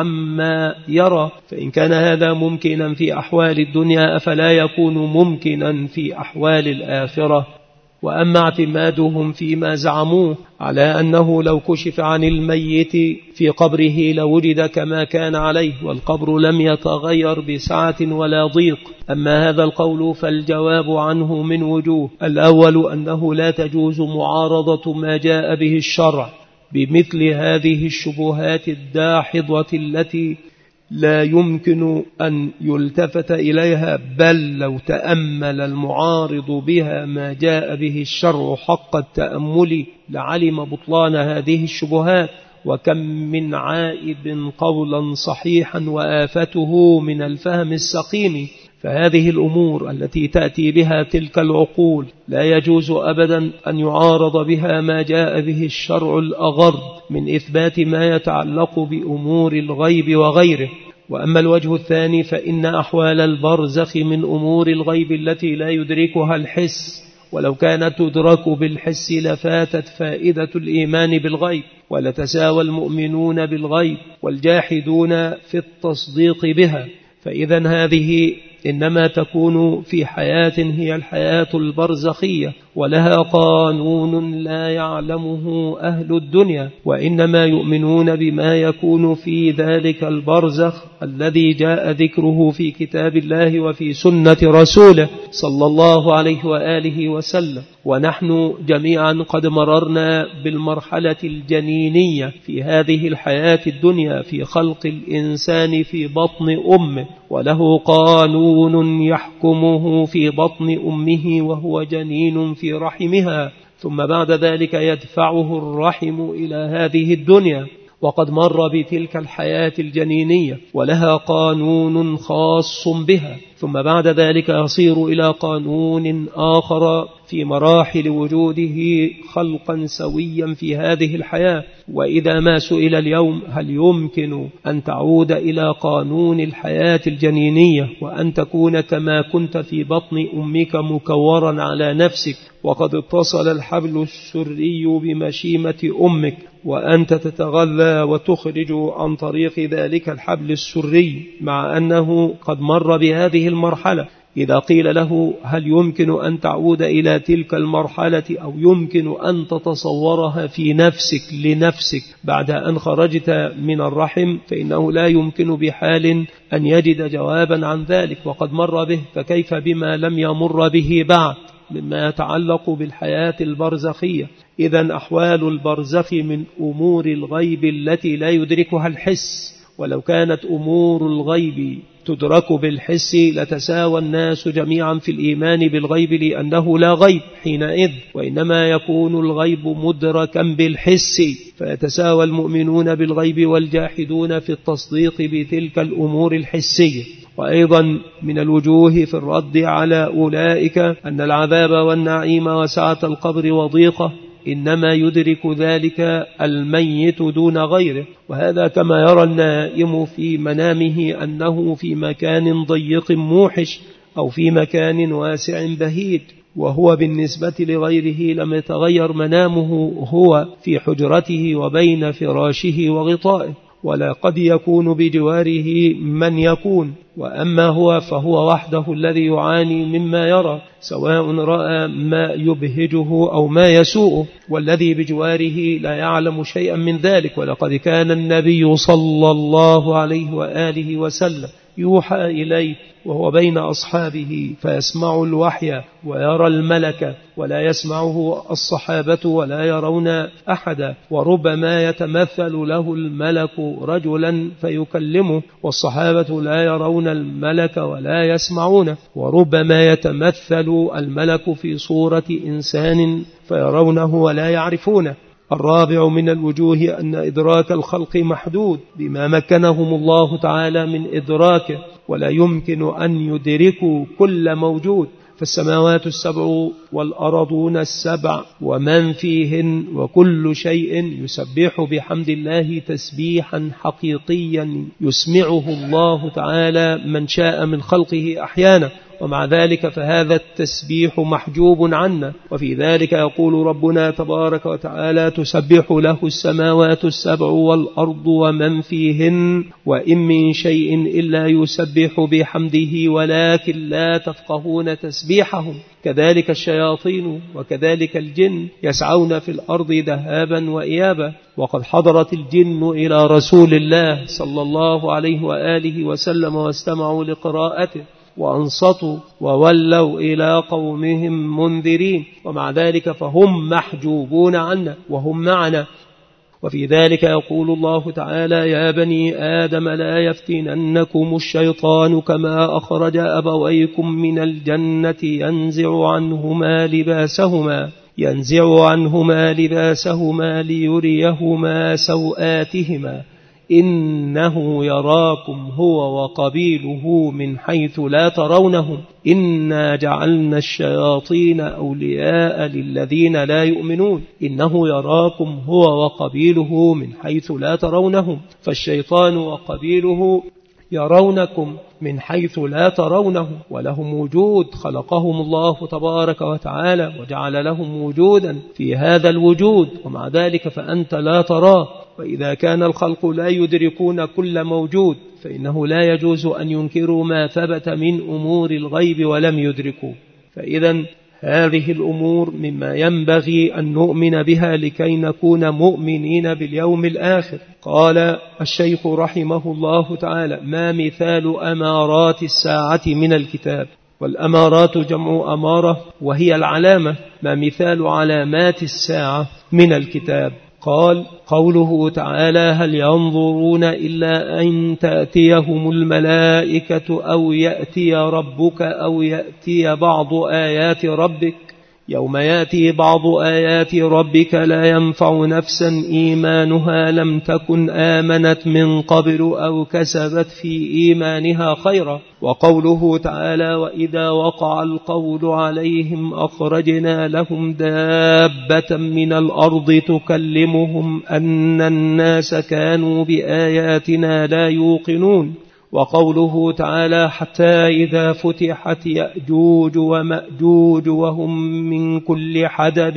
عما يرى، فإن كان هذا ممكنا في أحوال الدنيا أفلا يكون ممكنا في أحوال الآخرة. وأما اعتمادهم فيما زعموه على أنه لو كشف عن الميت في قبره لوجد كما كان عليه والقبر لم يتغير بسعة ولا ضيق، أما هذا القول فالجواب عنه من وجوه. الأول أنه لا تجوز معارضة ما جاء به الشرع بمثل هذه الشبهات الداحضة التي لا يمكن أن يلتفت إليها، بل لو تأمل المعارض بها ما جاء به الشرع حق التأمل لعلم بطلان هذه الشبهات. وكم من عائب قولا صحيحا وآفته من الفهم السقيم. فهذه الأمور التي تأتي بها تلك العقول لا يجوز أبدا أن يعارض بها ما جاء به الشرع الأغر من إثبات ما يتعلق بأمور الغيب وغيره. وأما الوجه الثاني فإن أحوال البرزخ من أمور الغيب التي لا يدركها الحس، ولو كانت تدرك بالحس لفاتت فائدة الإيمان بالغيب، ولتساوى المؤمنون بالغيب والجاحدون في التصديق بها. فإذا هذه إنما تكون في حياة هي الحياة البرزخية، ولها قانون لا يعلمه أهل الدنيا، وإنما يؤمنون بما يكون في ذلك البرزخ الذي جاء ذكره في كتاب الله وفي سنة رسوله صلى الله عليه وآله وسلم. ونحن جميعا قد مررنا بالمرحلة الجنينية في هذه الحياة الدنيا في خلق الإنسان في بطن أمه، وله قانون يحكمه في بطن أمه وهو جنين في رحمها، ثم بعد ذلك يدفعه الرحم إلى هذه الدنيا، وقد مر بتلك الحياة الجنينية ولها قانون خاص بها، ثم بعد ذلك يصير إلى قانون آخر في مراحل وجوده خلقا سويا في هذه الحياة. وإذا ما سئل اليوم هل يمكن أن تعود إلى قانون الحياة الجنينية وأن تكون كما كنت في بطن أمك مكورا على نفسك وقد اتصل الحبل السري بمشيمة أمك، وأنت تتغذى وتخرج عن طريق ذلك الحبل السري، مع أنه قد مر بهذه المرحلة؟ إذا قيل له هل يمكن أن تعود إلى تلك المرحلة أو يمكن أن تتصورها في نفسك لنفسك بعد أن خرجت من الرحم، فإنه لا يمكن بحال أن يجد جوابا عن ذلك وقد مر به، فكيف بما لم يمر به بعد مما يتعلق بالحياة البرزخية؟ إذن أحوال البرزخ من أمور الغيب التي لا يدركها الحس، ولو كانت أمور الغيب تدرك بالحس لتساوى الناس جميعا في الإيمان بالغيب، لأنه لا غيب حينئذ، وإنما يكون الغيب مدركا بالحس، فيتساوى المؤمنون بالغيب والجاحدون في التصديق بتلك الأمور الحسية. وأيضا من الوجوه في الرد على أولئك أن العذاب والنعيم وسعة القبر وضيقه إنما يدرك ذلك الميت دون غيره، وهذا كما يرى النائم في منامه أنه في مكان ضيق موحش أو في مكان واسع بهيد، وهو بالنسبة لغيره لم يتغير منامه، هو في حجرته وبين فراشه وغطائه. ولا قد يكون بجواره من يكون، وأما هو فهو وحده الذي يعاني مما يرى، سواء رأى ما يبهجه أو ما يسوءه، والذي بجواره لا يعلم شيئا من ذلك. ولقد كان النبي صلى الله عليه وآله وسلم يوحى إليه وهو بين أصحابه فيسمع الوحي ويرى الملك، ولا يسمعه الصحابة ولا يرون أحدا، وربما يتمثل له الملك رجلا فيكلمه، والصحابة لا يرون الملك ولا يسمعونه، وربما يتمثل الملك في صورة إنسان فيرونه ولا يعرفونه. الرابع من الوجوه أن إدراك الخلق محدود بما مكنهم الله تعالى من إدراكه، ولا يمكن أن يدركوا كل موجود، فالسماوات السبع والأرضون السبع ومن فيهن وكل شيء يسبح بحمد الله تسبيحا حقيقيا يسمعه الله تعالى من شاء من خلقه أحيانا، ومع ذلك فهذا التسبيح محجوب عنا. وفي ذلك يقول ربنا تبارك وتعالى: تسبح له السماوات السبع والأرض ومن فيهن وإن من شيء إلا يسبح بحمده ولكن لا تفقهون تسبيحهم. كذلك الشياطين وكذلك الجن يسعون في الأرض ذهابا وإيابا، وقد حضرت الجن إلى رسول الله صلى الله عليه وآله وسلم واستمعوا لقراءته وأنصتوا وولوا إلى قومهم منذرين، ومع ذلك فهم محجوبون عنا وهم معنا. وفي ذلك يقول الله تعالى: يا بني آدم لا يفتننكم الشيطان كما أخرج أبويكم من الجنة ينزع عنهما لباسهما ليريهما سوآتهما إنه يراكم هو وقبيله من حيث لا ترونهم إنا جعلنا الشياطين أولياء للذين لا يؤمنون إنه يراكم هو وقبيله من حيث لا ترونهم. فالشيطان وقبيله يرونكم من حيث لا ترونه، ولهم وجود خلقهم الله تبارك وتعالى وجعل لهم وجودا في هذا الوجود، ومع ذلك فأنت لا تراه. وإذا كان الخلق لا يدركون كل موجود فإنه لا يجوز أن ينكروا ما ثبت من أمور الغيب ولم يدركوا. فإذا هذه الأمور مما ينبغي أن نؤمن بها لكي نكون مؤمنين باليوم الآخر. قال الشيخ رحمه الله تعالى: ما مثال أمارات الساعة من الكتاب؟ والأمارات جمع أمارة وهي العلامة. ما مثال علامات الساعة من الكتاب؟ قال: قوله تعالى: هل ينظرون إلا أن تأتيهم الملائكة أو يأتي ربك أو يأتي بعض آيات ربك يوم يأتي بعض آيات ربك لا ينفع نفسا إيمانها لم تكن آمنت من قبل أو كسبت في إيمانها خيرا. وقوله تعالى: وإذا وقع القول عليهم أخرجنا لهم دابة من الأرض تكلمهم أن الناس كانوا بآياتنا لا يوقنون. وقوله تعالى: حتى إذا فتحت يأجوج ومأجوج وهم من كل حدب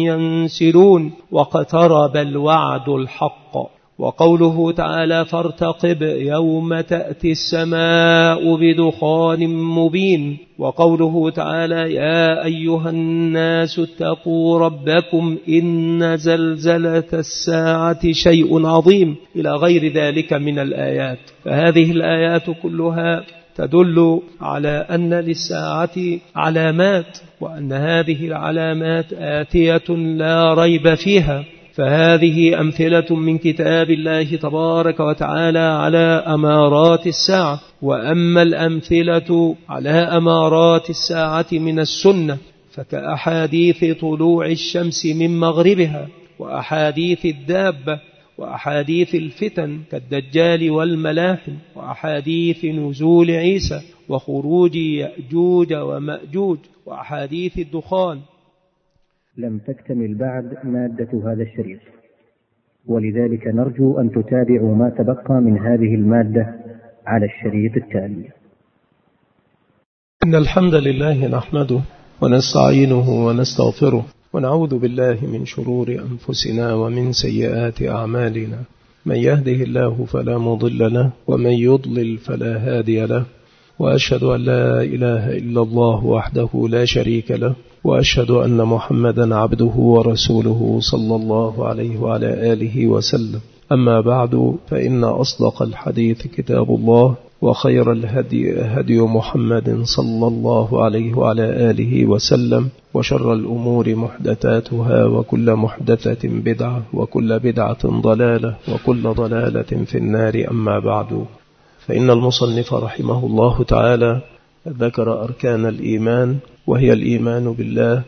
ينسلون واقترب الوعد الحق. وقوله تعالى: فارتقب يوم تأتي السماء بدخان مبين. وقوله تعالى: يا أيها الناس اتقوا ربكم إن زلزلة الساعة شيء عظيم، إلى غير ذلك من الآيات. فهذه الآيات كلها تدل على أن للساعة علامات، وأن هذه العلامات آتية لا ريب فيها. فهذه أمثلة من كتاب الله تبارك وتعالى على أمارات الساعة. وأما الأمثلة على أمارات الساعة من السنة فكأحاديث طلوع الشمس من مغربها، وأحاديث الدابة، وأحاديث الفتن كالدجال والملاحم، وأحاديث نزول عيسى وخروج يأجوج ومأجوج، وأحاديث الدخان. لم تكتمل بعد مادة هذا الشريط، ولذلك نرجو أن تتابعوا ما تبقى من هذه المادة على الشريط التالي. إن الحمد لله نحمده ونستعينه ونستغفره ونعوذ بالله من شرور أنفسنا ومن سيئات أعمالنا. من يهده الله فلا مضل له ومن يضلل فلا هادي له، وأشهد أن لا إله إلا الله وحده لا شريك له، وأشهد أن محمدا عبده ورسوله صلى الله عليه وعلى آله وسلم. أما بعد، فإن أصدق الحديث كتاب الله، وخير الهدي هدي محمد صلى الله عليه وعلى آله وسلم، وشر الأمور محدثاتها، وكل محدثة بدعة، وكل بدعة ضلالة، وكل ضلالة في النار. أما بعد، فإن المصنف رحمه الله تعالى ذكر أركان الإيمان، وهي الإيمان بالله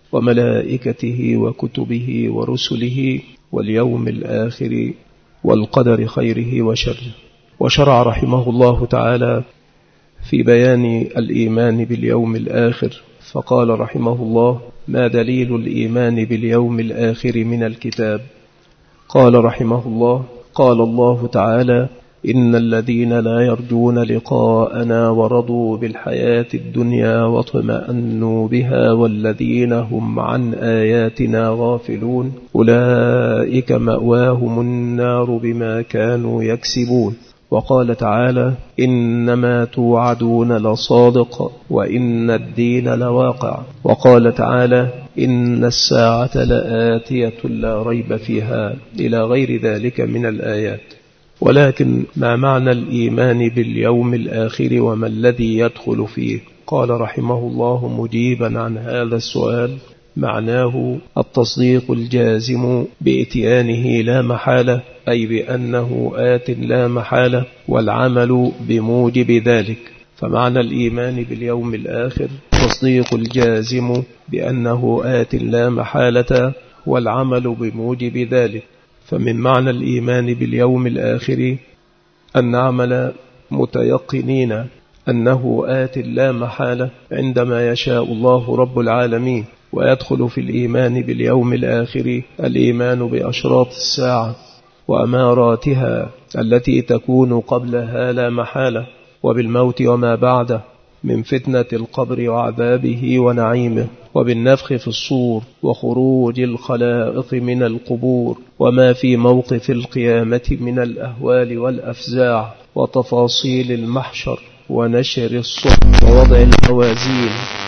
وملائكته وكتبه ورسله واليوم الآخر والقدر خيره وشره. وشرع رحمه الله تعالى في بيان الإيمان باليوم الآخر، فقال رحمه الله: ما دليل الإيمان باليوم الآخر من الكتاب؟ قال رحمه الله: قال الله تعالى: إن الذين لا يرجون لقاءنا ورضوا بالحياة الدنيا واطمأنوا بها والذين هم عن آياتنا غافلون أولئك مأواهم النار بما كانوا يكسبون. وقال تعالى: إنما توعدون لصادق وإن الدين لواقع. وقال تعالى: إن الساعة لآتية لا ريب فيها، إلى غير ذلك من الآيات. ولكن ما معنى الإيمان باليوم الآخر وما الذي يدخل فيه؟ قال رحمه الله مجيبا عن هذا السؤال: معناه التصديق الجازم بإتيانه لا محالة، أي بأنه آت لا محالة، والعمل بموجب ذلك. فمعنى الإيمان باليوم الآخر تصديق الجازم بأنه آت لا محالة، والعمل بموجب ذلك. فمن معنى الإيمان باليوم الآخر أن نعمل متيقنين أنه آت لا محالة عندما يشاء الله رب العالمين. ويدخل في الإيمان باليوم الآخر الإيمان بأشراط الساعة وأماراتها التي تكون قبلها لا محالة، وبالموت وما بعده من فتنة القبر وعذابه ونعيمه، وبالنفخ في الصور وخروج الخلائق من القبور، وما في موقف القيامة من الأهوال والأفزاع، وتفاصيل المحشر ونشر الصحف ووضع الموازين،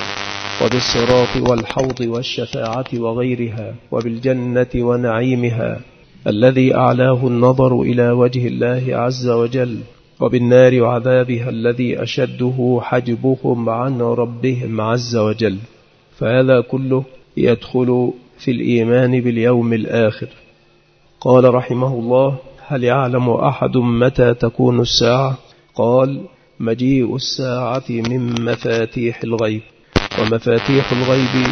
وبالصراط والحوض والشفاعة وغيرها، وبالجنة ونعيمها الذي أعلاه النظر إلى وجه الله عز وجل، وبالنار وعذابها الذي أشده حجبهم عن ربهم عز وجل. فهذا كله يدخل في الإيمان باليوم الآخر. قال رحمه الله: هل يعلم أحد متى تكون الساعة؟ قال: مجيء الساعة من مفاتيح الغيب. ومفاتيح الغيب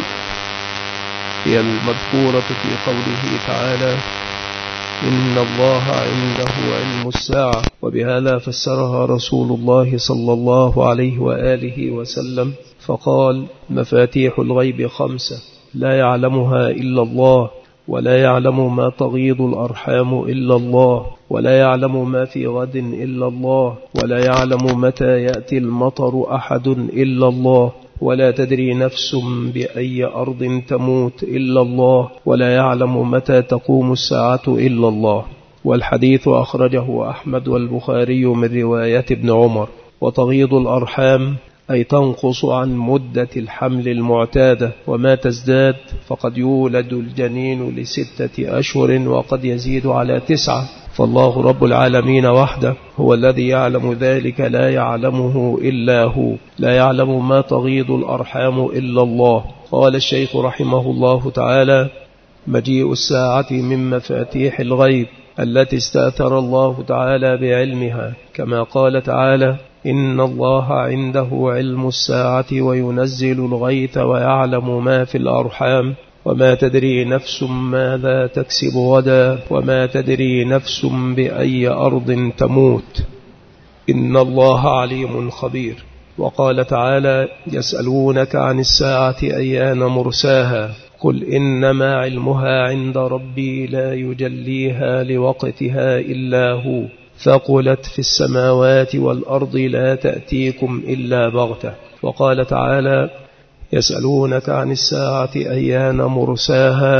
هي المذكورة في قوله تعالى: إن الله عنده علم الساعة. وبهذا فسرها رسول الله صلى الله عليه وآله وسلم فقال: مفاتيح الغيب 5 لا يعلمها إلا الله، ولا يعلم ما تغيض الأرحام إلا الله، ولا يعلم ما في غد إلا الله، ولا يعلم متى يأتي المطر أحد إلا الله، ولا تدري نفس بأي أرض تموت إلا الله، ولا يعلم متى تقوم الساعة إلا الله. والحديث أخرجه أحمد والبخاري من رواية ابن عمر. وتغيض الأرحام أي تنقص عن مدة الحمل المعتادة، وما تزداد فقد يولد الجنين ل6 أشهر وقد يزيد على 9. فالله رب العالمين وحده هو الذي يعلم ذلك، لا يعلمه إلا هو، لا يعلم ما تغيض الأرحام إلا الله. قال الشيخ رحمه الله تعالى: مجيء الساعة من مفاتيح الغيب التي استأثر الله تعالى بعلمها، كما قال تعالى: إن الله عنده علم الساعة وينزل الغيث ويعلم ما في الأرحام وما تدري نفس ماذا تكسب غدا وما تدري نفس بأي أرض تموت، إن الله عليم خبير. وقال تعالى: يسألونك عن الساعة أيان مرساها، قل إنما علمها عند ربي لا يجليها لوقتها إلا هو، ثقلت في السماوات والأرض لا تأتيكم إلا بغتة. وقال تعالى: يسألونك عن الساعة أيان مرساها،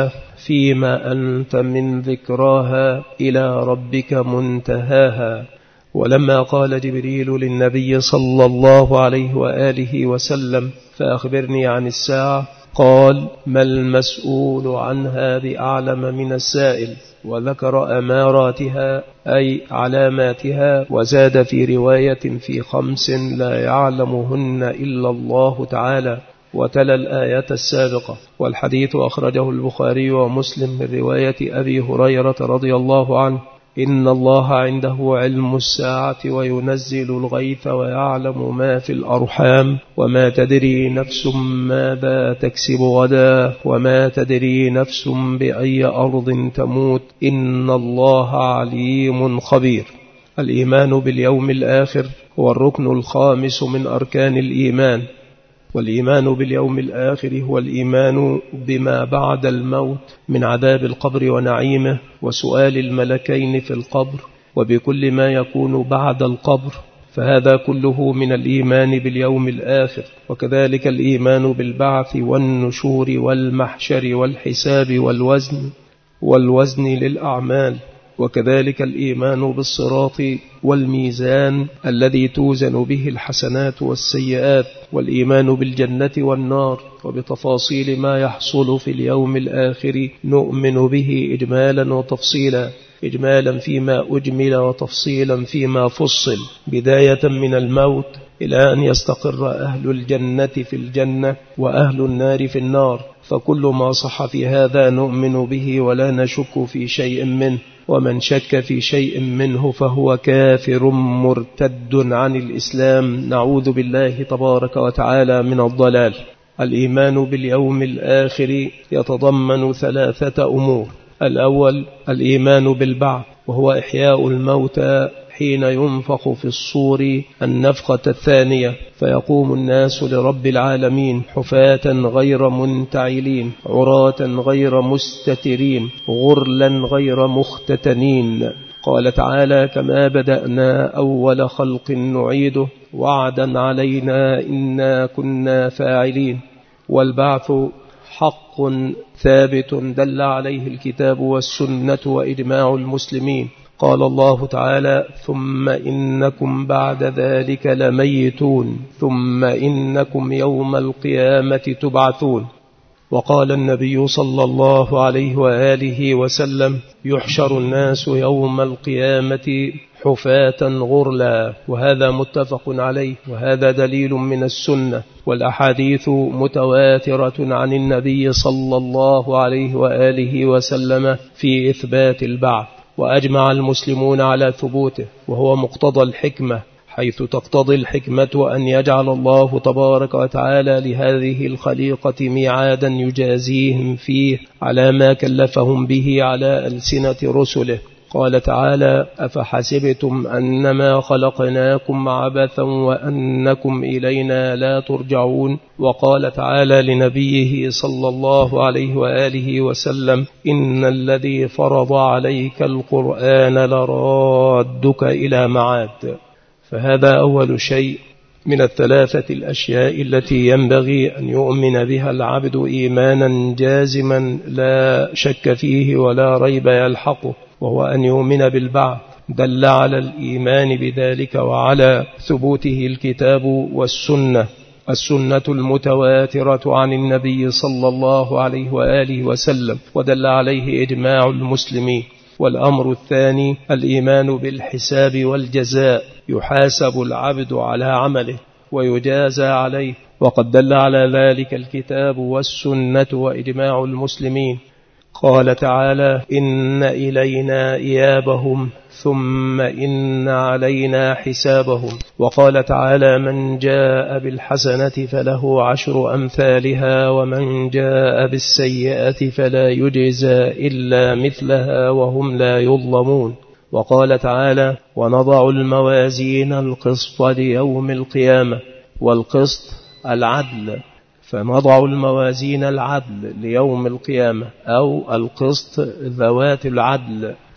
فيما أنت من ذكراها إلى ربك منتهاها. ولما قال جبريل للنبي صلى الله عليه وآله وسلم فأخبرني عن الساعة، قال: ما المسؤول عنها بأعلم من السائل، وذكر أماراتها أي علاماتها، وزاد في رواية في 5 لا يعلمهن إلا الله تعالى، وتلا الآية السابقة. والحديث أخرجه البخاري ومسلم من رواية أبي هريرة رضي الله عنه: إن الله عنده علم الساعة وينزل الغيث ويعلم ما في الأرحام وما تدري نفس ماذا تكسب غدا وما تدري نفس بأي أرض تموت إن الله عليم خبير. الإيمان باليوم الآخر هو الركن الخامس من أركان الإيمان، والإيمان باليوم الآخر هو الإيمان بما بعد الموت من عذاب القبر ونعيمه وسؤال الملكين في القبر، وبكل ما يكون بعد القبر، فهذا كله من الإيمان باليوم الآخر. وكذلك الإيمان بالبعث والنشور والمحشر والحساب والوزن للأعمال، وكذلك الإيمان بالصراط والميزان الذي توزن به الحسنات والسيئات، والإيمان بالجنة والنار، وبتفاصيل ما يحصل في اليوم الآخر نؤمن به إجمالا وتفصيلا، إجمالا فيما أجمل وتفصيلا فيما فصل، بداية من الموت إلى أن يستقر أهل الجنة في الجنة وأهل النار في النار. فكل ما صح في هذا نؤمن به ولا نشك في شيء منه، ومن شك في شيء منه فهو كافر مرتد عن الإسلام، نعوذ بالله تبارك وتعالى من الضلال. الإيمان باليوم الآخر يتضمن 3 أمور: الأول الإيمان بالبعث، وهو إحياء الموتى حين ينفخ في الصور النفخة الثانية، فيقوم الناس لرب العالمين حفاة غير منتعلين، عراة غير مستترين، غرلا غير مختتنين. قال تعالى: كما بدأنا أول خلق نعيده وعدا علينا إنا كنا فاعلين. والبعث حق ثابت دل عليه الكتاب والسنة وإجماع المسلمين. قال الله تعالى: ثم إنكم بعد ذلك لميتون ثم إنكم يوم القيامة تبعثون. وقال النبي صلى الله عليه وآله وسلم: يحشر الناس يوم القيامة حفاة غرلا، وهذا متفق عليه، وهذا دليل من السنة، والأحاديث متواترة عن النبي صلى الله عليه وآله وسلم في إثبات البعث، وأجمع المسلمون على ثبوته، وهو مقتضى الحكمة، حيث تقتضي الحكمة أن يجعل الله تبارك وتعالى لهذه الخليقة ميعادا يجازيهم فيه على ما كلفهم به على ألسنة رسله. قال تعالى: أفحسبتم أنما خلقناكم عبثا وأنكم إلينا لا ترجعون. وقال تعالى لنبيه صلى الله عليه وآله وسلم: إن الذي فرض عليك القرآن لرادك إلى معاد. فهذا أول شيء من 3 الأشياء التي ينبغي أن يؤمن بها العبد إيمانا جازما لا شك فيه ولا ريب يلحقه، وهو أن يؤمن بالبعث. دل على الإيمان بذلك وعلى ثبوته الكتاب والسنة، السنة المتواترة عن النبي صلى الله عليه وآله وسلم، ودل عليه إجماع المسلمين. والأمر الثاني الإيمان بالحساب والجزاء، يحاسب العبد على عمله ويجازى عليه، وقد دل على ذلك الكتاب والسنة وإجماع المسلمين. قال تعالى: إن إلينا إيابهم ثم إن علينا حسابهم. وقال تعالى: من جاء بالحسنة فله 10 أمثالها ومن جاء بالسيئة فلا يجزى إلا مثلها وهم لا يظلمون. وقال تعالى: ونضع الموازين القسط ليوم القيامة. والقسط العدل، فنضع الموازين العدل ليوم القيامة، أو القسط ذوات العدل،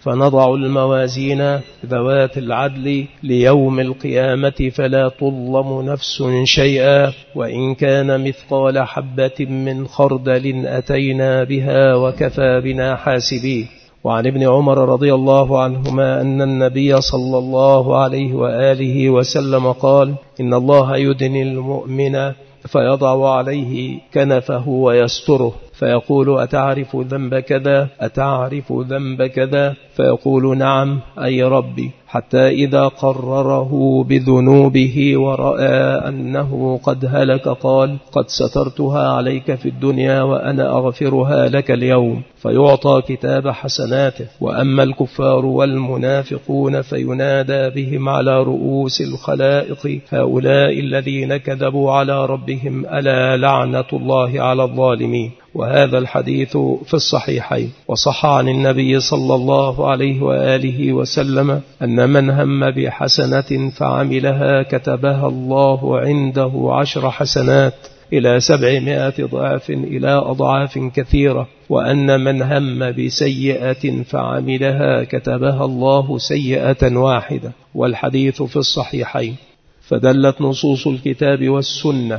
فنضع الموازين ذوات العدل ليوم القيامة فلا تظلم نفس شيئا وإن كان مثقال حبة من خردل أتينا بها وكفى بنا حاسبين. وعن ابن عمر رضي الله عنهما أن النبي صلى الله عليه وآله وسلم قال: إن الله يدني المؤمن فيضع عليه كنفه ويستره فيقول: أتعرف ذنب كذا؟ أتعرف ذنب كذا؟ فيقول: نعم أي ربي، حتى إذا قرره بذنوبه ورأى أنه قد هلك قال: قد سترتها عليك في الدنيا وأنا أغفرها لك اليوم، فيعطى كتاب حسناته. وأما الكفار والمنافقون فينادى بهم على رؤوس الخلائق: هؤلاء الذين كذبوا على ربهم ألا لعنة الله على الظالمين. وهذا الحديث في الصحيحين. وصح عن النبي صلى الله عليه وآله وسلم أن من هم بحسنة فعملها كتبها الله عنده 10 حسنات إلى 700 ضعف إلى أضعاف كثيرة، وأن من هم بسيئة فعملها كتبها الله سيئة واحدة. والحديث في الصحيحين. فدلت نصوص الكتاب والسنة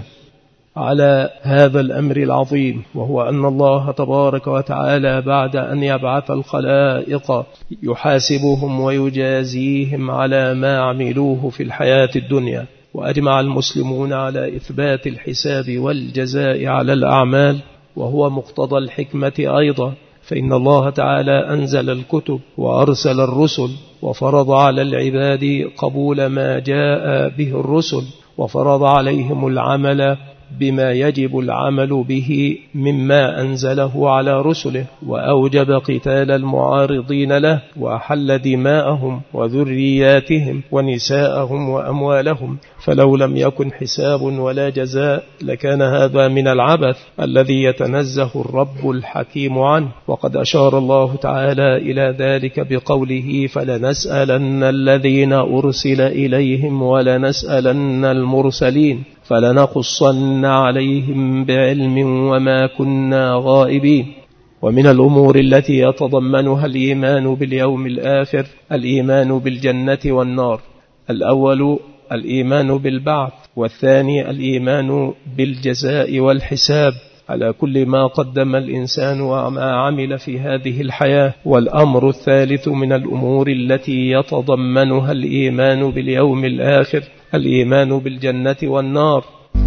على هذا الأمر العظيم، وهو أن الله تبارك وتعالى بعد أن يبعث الخلائق يحاسبهم ويجازيهم على ما عملوه في الحياة الدنيا. وأجمع المسلمون على إثبات الحساب والجزاء على الأعمال، وهو مقتضى الحكمة أيضا، فإن الله تعالى أنزل الكتب وأرسل الرسل وفرض على العباد قبول ما جاء به الرسل، وفرض عليهم العمل بما يجب العمل به مما أنزله على رسله، وأوجب قتال المعارضين له، وأحل دماءهم وذرياتهم ونساءهم وأموالهم. فلو لم يكن حساب ولا جزاء لكان هذا من العبث الذي يتنزه الرب الحكيم عنه. وقد أشار الله تعالى إلى ذلك بقوله: فلنسألن الذين أرسل إليهم ولنسألن المرسلين فلنقصن عليهم بعلم وما كنا غائبين. ومن الأمور التي يتضمنها الإيمان باليوم الآخر الإيمان بالجنة والنار. الأول الإيمان بالبعث، والثاني الإيمان بالجزاء والحساب على كل ما قدم الإنسان وما عمل في هذه الحياة. والأمر الثالث من الأمور التي يتضمنها الإيمان باليوم الآخر الإيمان بالجنة والنار،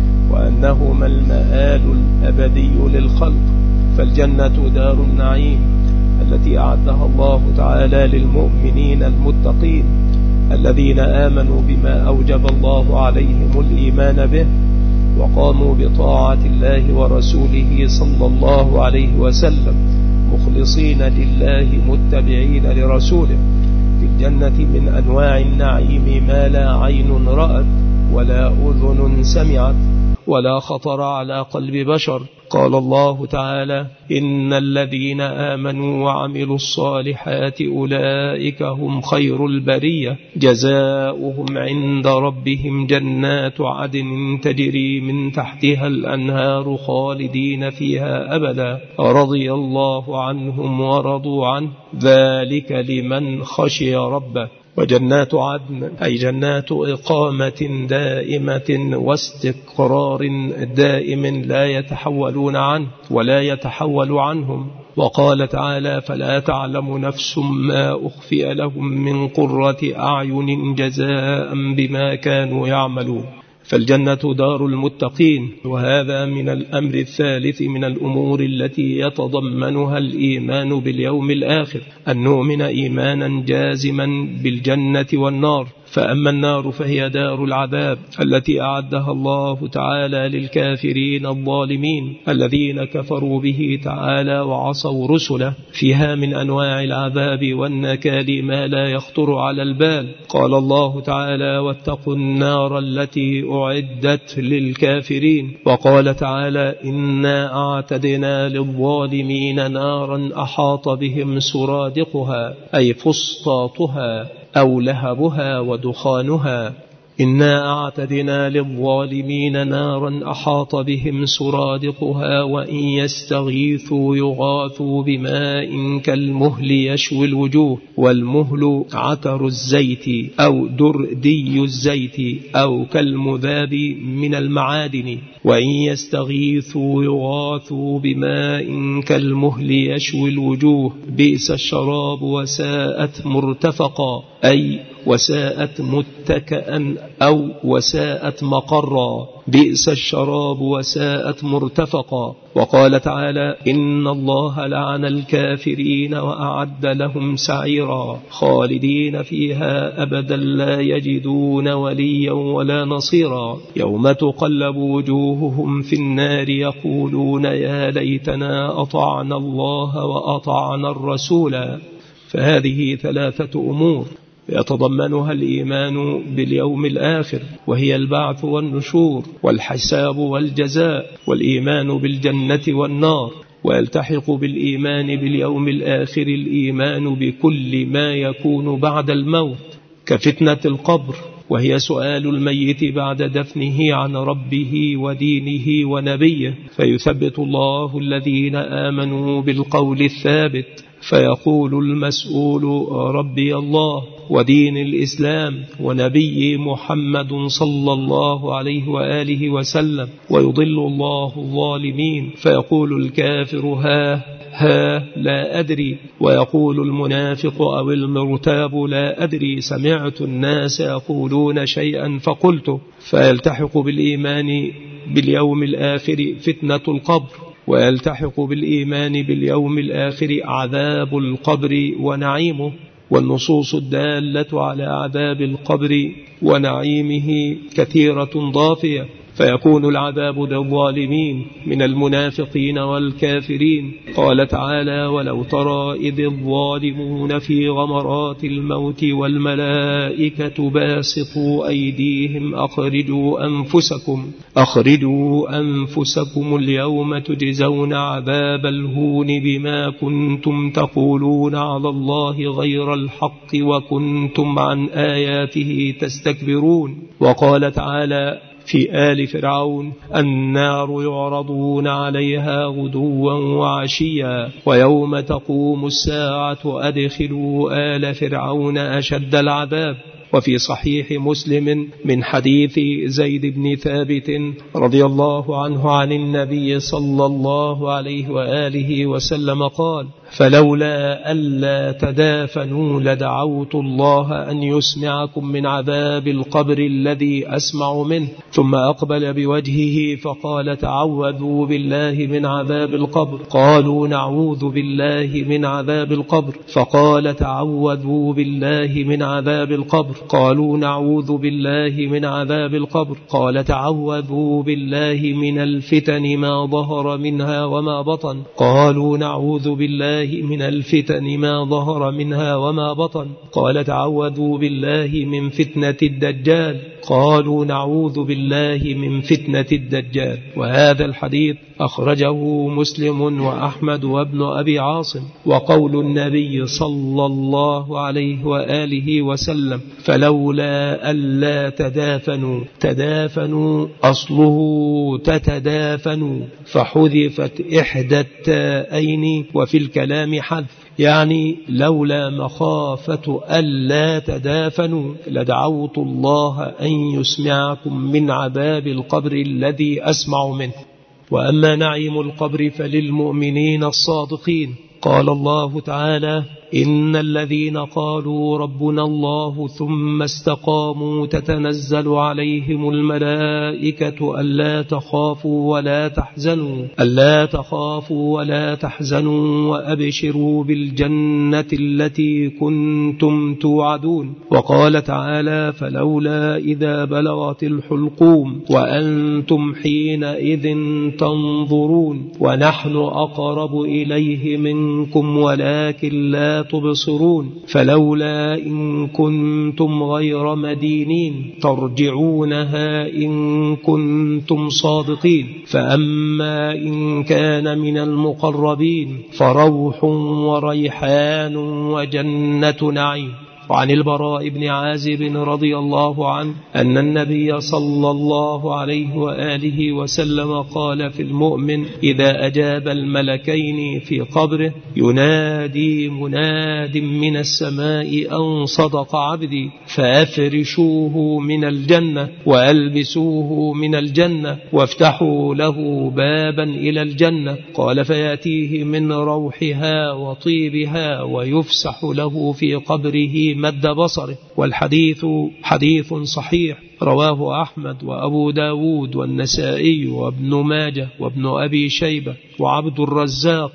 وأنهما المآل الأبدي للخلق. فالجنة دار النعيم التي أعدها الله تعالى للمؤمنين المتقين الذين آمنوا بما أوجب الله عليهم الإيمان به وقاموا بطاعة الله ورسوله صلى الله عليه وسلم مخلصين لله متبعين لرسوله. في الجنة من أنواع النعيم ما لا عين رأت ولا أذن سمعت ولا خطر على قلب بشر. قال الله تعالى: إن الذين آمنوا وعملوا الصالحات أولئك هم خير البرية جزاؤهم عند ربهم جنات عدن تجري من تحتها الأنهار خالدين فيها أبدا رضي الله عنهم ورضوا عنه ذلك لمن خشي ربه. وجنات عدن أي جنات إقامة دائمة واستقرار دائم لا يتحولون عنه ولا يتحول عنهم. وقال تعالى: فلا تعلم نفس ما أخفي لهم من قرة أعين جزاء بما كانوا يعملون. فالجنة دار المتقين. وهذا من الأمر الثالث من الأمور التي يتضمنها الإيمان باليوم الآخر أن نؤمن إيمانا جازما بالجنة والنار. فأما النار فهي دار العذاب التي أعدها الله تعالى للكافرين الظالمين الذين كفروا به تعالى وعصوا رسله. فيها من أنواع العذاب والنكال ما لا يخطر على البال. قال الله تعالى: واتقوا النار التي أعدت للكافرين. وقال تعالى: إنا أعتدنا للظالمين نارا أحاط بهم سرادقها أي فسطاطها أو لهبها ودخانها إنا أعتدنا للظالمين نارا أحاط بهم سرادقها وإن يستغيثوا يغاثوا بماء كالمهل يشوي الوجوه والمهل عتر الزيت أو دردي الزيت أو كالمذاب من المعادن وإن يستغيثوا يغاثوا بماء كالمهل يشوي الوجوه بئس الشراب وساءت مرتفقا أي وساءت متكئا أو وساءت مقرا بئس الشراب وساءت مرتفقا. وقال تعالى إن الله لعن الكافرين وأعد لهم سعيرا خالدين فيها أبدا لا يجدون وليا ولا نصيرا يوم تقلب وجوههم في النار يقولون يا ليتنا أطعنا الله وأطعنا الرسولا. فهذه ثلاثة أمور يتضمنها الإيمان باليوم الآخر وهي البعث والنشور والحساب والجزاء والإيمان بالجنة والنار. ويلتحق بالإيمان باليوم الآخر الإيمان بكل ما يكون بعد الموت كفتنة القبر وهي سؤال الميت بعد دفنه عن ربه ودينه ونبيه فيثبت الله الذين آمنوا بالقول الثابت فيقول المسؤول ربي الله ودين الإسلام ونبي محمد صلى الله عليه وآله وسلم ويضل الله الظالمين فيقول الكافر ها لا أدري ويقول المنافق أو المرتاب لا أدري سمعت الناس يقولون شيئا فقلت. فيلتحق بالإيمان باليوم الآخر فتنة القبر ويلتحق بالإيمان باليوم الآخر عذاب القبر ونعيمه والنصوص الدالة على عذاب القبر ونعيمه كثيرة ضافية فيكون العذاب للظالمين من المنافقين والكافرين. قال تعالى دلو ترى إذ الظالمون في غمرات الموت والملائكة باسطوا أيديهم أخرجوا أنفسكم اليوم تجزون عذاب الهون بما كنتم تقولون على الله غير الحق وكنتم عن آياته تستكبرون. وقال تعالى في آل فرعون النار يعرضون عليها غدوا وعشيا ويوم تقوم الساعة أدخلوا آل فرعون أشد العذاب. وفي صحيح مسلم من حديث زيد بن ثابت رضي الله عنه عن النبي صلى الله عليه وآله وسلم قال فلولا ألا تدافنوا لدعوت الله أن يسمعكم من عذاب القبر الذي أسمع منه. ثم أقبل بوجهه فقال تعوذوا بالله من عذاب القبر. قالوا نعوذ بالله من عذاب القبر. فقال تعوذوا بالله من عذاب القبر. قالوا نعوذ بالله من عذاب القبر. قال تعوذوا بالله من الفتن ما ظهر منها وما بطن. قالوا نعوذ بالله من الفتن ما ظهر منها وما بطن. قال تعوذوا بالله من فتنة الدجال. قالوا نعوذ بالله من فتنة الدجال. وهذا الحديث أخرجه مسلم وأحمد وابن أبي عاصم. وقول النبي صلى الله عليه وآله وسلم فلولا ألا تدافنوا أصله تتدافنوا فحذفت إحدى التاءين وفي الكلام حذف يعني لولا مخافة ألا تدافنوا لدعوت الله أن يسمعكم من عذاب القبر الذي أسمع منه. وأما نعيم القبر فللمؤمنين الصادقين. قال الله تعالى إن الذين قالوا ربنا الله ثم استقاموا تتنزل عليهم الملائكة ألا تخافوا ولا تحزنوا وأبشروا بالجنة التي كنتم توعدون. وقال تعالى فلولا إذا بلغت الحلقوم وأنتم حينئذ تنظرون ونحن أقرب إليه منكم ولكن لا تبصرون. فلولا إن كنتم غير مدينين ترجعونها إن كنتم صادقين. فأما إن كان من المقربين فروح وريحان وجنة نعيم. وعن البراء بن عازب رضي الله عنه أن النبي صلى الله عليه وآله وسلم قال في المؤمن إذا أجاب الملكين في قبره ينادي مناد من السماء أن صدق عبدي فأفرشوه من الجنة وألبسوه من الجنة وافتحوا له بابا إلى الجنة. قال فيأتيه من روحها وطيبها ويفسح له في قبره مد بصره. والحديث حديث صحيح رواه أحمد وأبو داود والنسائي وابن ماجه وابن أبي شيبة وعبد الرزاق.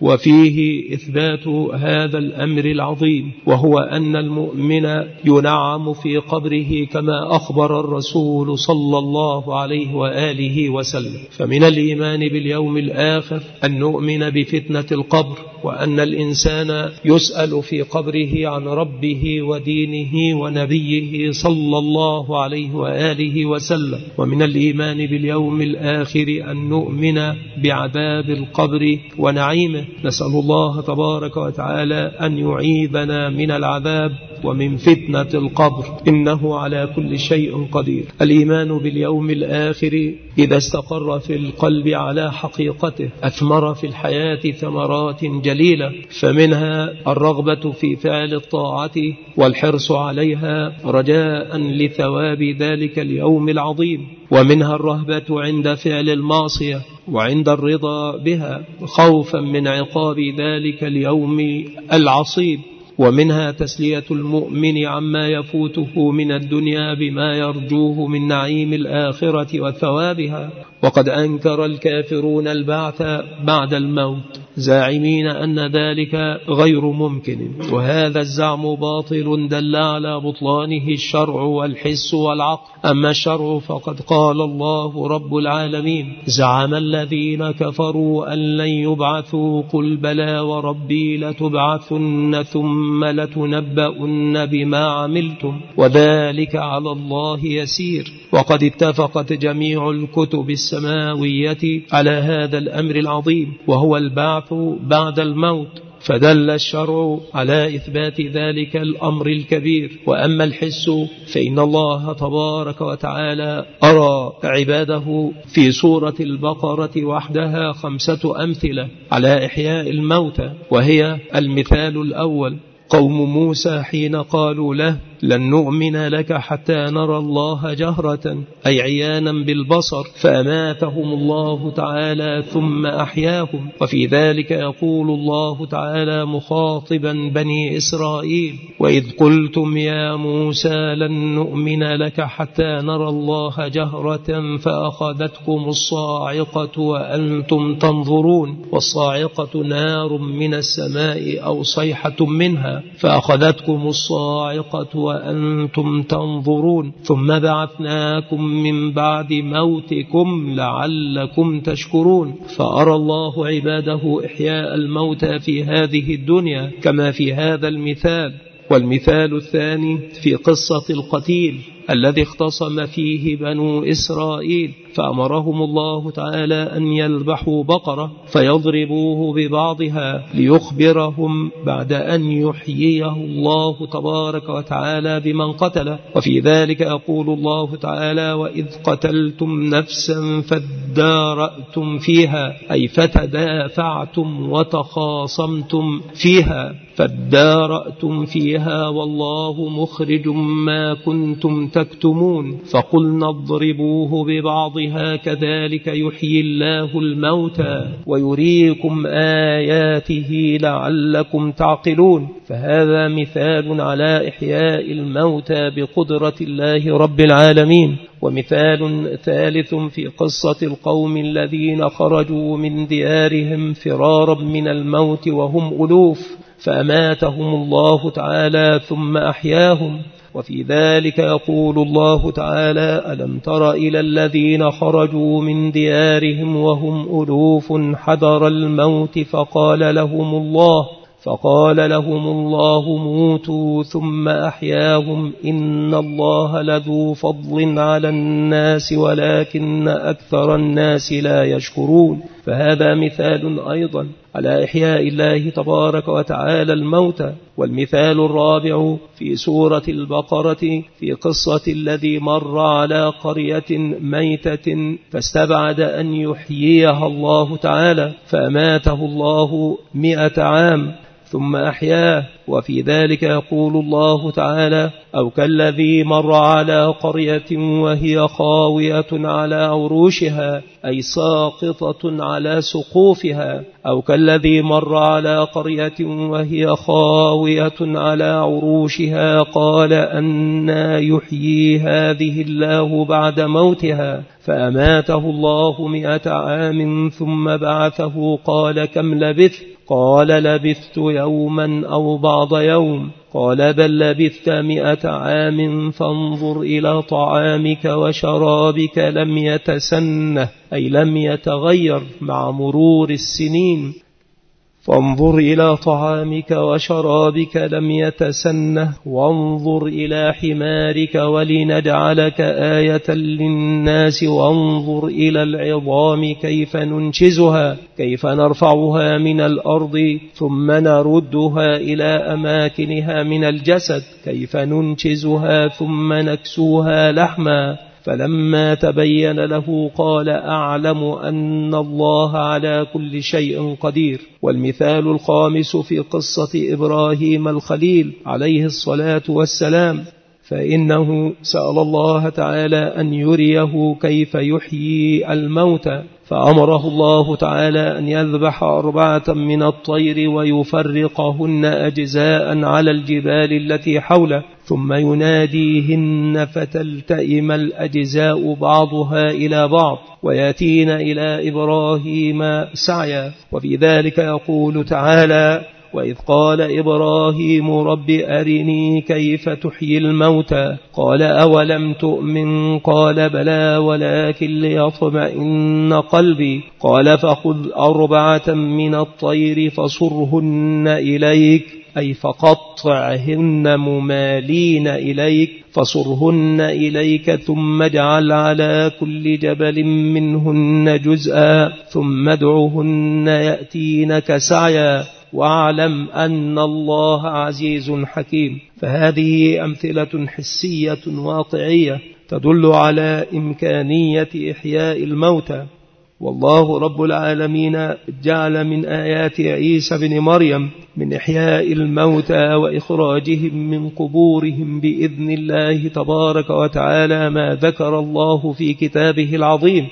وفيه إثبات هذا الأمر العظيم، وهو أن المؤمن ينعم في قبره كما أخبر الرسول صلى الله عليه وآله وسلم. فمن الإيمان باليوم الآخر أن نؤمن بفتنة القبر، وأن الإنسان يسأل في قبره عن ربه ودينه ونبيه صلى الله عليه وآله وسلم. ومن الإيمان باليوم الآخر أن نؤمن بعذاب القبر ونعيمه. نسأل الله تبارك وتعالى أن يعيذنا من العذاب ومن فتنة القبر، إنه على كل شيء قدير. الإيمان باليوم الآخر إذا استقر في القلب على حقيقته أثمر في الحياة ثمرات جليلة، فمنها الرغبة في فعل الطاعة والحرص عليها رجاء لثواب ذلك اليوم العظيم، ومنها الرهبة عند فعل المعصية وعند الرضا بها خوفا من عقاب ذلك اليوم العصيب، ومنها تسلية المؤمن عما يفوته من الدنيا بما يرجوه من نعيم الآخرة وثوابها. وقد أنكر الكافرون البعث بعد الموت زاعمين أن ذلك غير ممكن، وهذا الزعم باطل دل على بطلانه الشرع والحس والعقل. أما الشرع فقد قال الله رب العالمين زعم الذين كفروا أن لن يبعثوا قل بلى وربي لتبعثن ثم لتنبؤن بما عملتم وذلك على الله يسير. وقد اتفقت جميع الكتب السماوية على هذا الأمر العظيم، وهو البعث بعد الموت، فدل الشرع على إثبات ذلك الأمر الكبير. وأما الحس فإن الله تبارك وتعالى أرى عباده في سورة البقرة وحدها 5 أمثلة على إحياء الموتى، وهي المثال الأول قوم موسى حين قالوا له لن نؤمن لك حتى نرى الله جهرة، أي عيانا بالبصر، فأماتهم الله تعالى ثم أحياهم. وفي ذلك يقول الله تعالى مخاطبا بني إسرائيل وإذ قلتم يا موسى لن نؤمن لك حتى نرى الله جهرة فأخذتكم الصاعقة وأنتم تنظرون. والصاعقة نار من السماء أو صيحة منها فأخذتكم الصاعقة وأنتم تنظرون ثم بعثناكم من بعد موتكم لعلكم تشكرون. فأرى الله عباده إحياء الموتى في هذه الدنيا كما في هذا المثال. والمثال الثاني في قصة القتيل الذي اختصم فيه بنو إسرائيل، فأمرهم الله تعالى أن يذبحوا بقرة فيضربوه ببعضها ليخبرهم بعد أن يحييه الله تبارك وتعالى بمن قتله. وفي ذلك يقول الله تعالى وإذ قتلتم نفسا فادارأتم فيها، أي فتدافعتم وتخاصمتم فيها، فادارأتم فيها والله مخرج ما كنتم تكتمون. فقلنا اضربوه ببعضها كذلك يحيي الله الموتى ويريكم آياته لعلكم تعقلون. فهذا مثال على إحياء الموتى بقدرة الله رب العالمين. ومثال ثالث في قصة القوم الذين خرجوا من ديارهم فرارا من الموت وهم ألوف فأماتهم الله تعالى ثم أحياهم. وفي ذلك يقول الله تعالى ألم تر إلى الذين خرجوا من ديارهم وهم ألوف حذر الموت فقال لهم الله موتوا ثم أحياهم إن الله لذو فضل على الناس ولكن أكثر الناس لا يشكرون. فهذا مثال أيضا على إحياء الله تبارك وتعالى الموتى. والمثال الرابع في سورة البقرة في قصة الذي مر على قرية ميتة فاستبعد أن يحييها الله تعالى فأماته الله 100 عام ثم أحياه. وفي ذلك يقول الله تعالى: أو كالذي مر على قرية وهي خاوية على عروشها، أي ساقطة على سقوفها. أو كالذي مر على قرية وهي خاوية على عروشها قال أنى يحيي هذه الله بعد موتها فأماته الله 100 عام ثم بعثه قال كم لبثت؟ قال لبثت يوما أو بعض يوم. قال بل لبثت 100 عام فانظر إلى طعامك وشرابك لم يتسنه، أي لم يتغير مع مرور السنين. فانظر إلى طعامك وشرابك لم يتسنه وانظر إلى حمارك ولنجعلك آية للناس وانظر إلى العظام كيف ننشزها كيف نرفعها من الأرض ثم نردها إلى أماكنها من الجسد كيف ننشزها ثم نكسوها لحما. فلما تبين له قال أعلم أن الله على كل شيء قدير. والمثال الخامس في قصة إبراهيم الخليل عليه الصلاة والسلام، فإنه سأل الله تعالى أن يريه كيف يحيي الموتى فأمره الله تعالى أن يذبح 4 من الطير ويفرقهن أجزاء على الجبال التي حوله ثم يناديهن فتلتئم الأجزاء بعضها إلى بعض ويأتين إلى إبراهيم سعيا. وفي ذلك يقول تعالى: وإذ قال إبراهيم رب أرني كيف تحيي الموتى قال أولم تؤمن قال بلى ولكن ليطمئن قلبي قال فخذ 4 من الطير فصرهن إليك، أي فقطعهن ممالين إليك فصرهن إليك ثم اجعل على كل جبل منهن جزءا ثم ادعهن يأتينك سعيا واعلم أن الله عزيز حكيم. فهذه أمثلة حسية واقعية تدل على إمكانية إحياء الموتى. والله رب العالمين جعل من آيات عيسى بن مريم من إحياء الموتى وإخراجهم من قبورهم بإذن الله تبارك وتعالى ما ذكر الله في كتابه العظيم.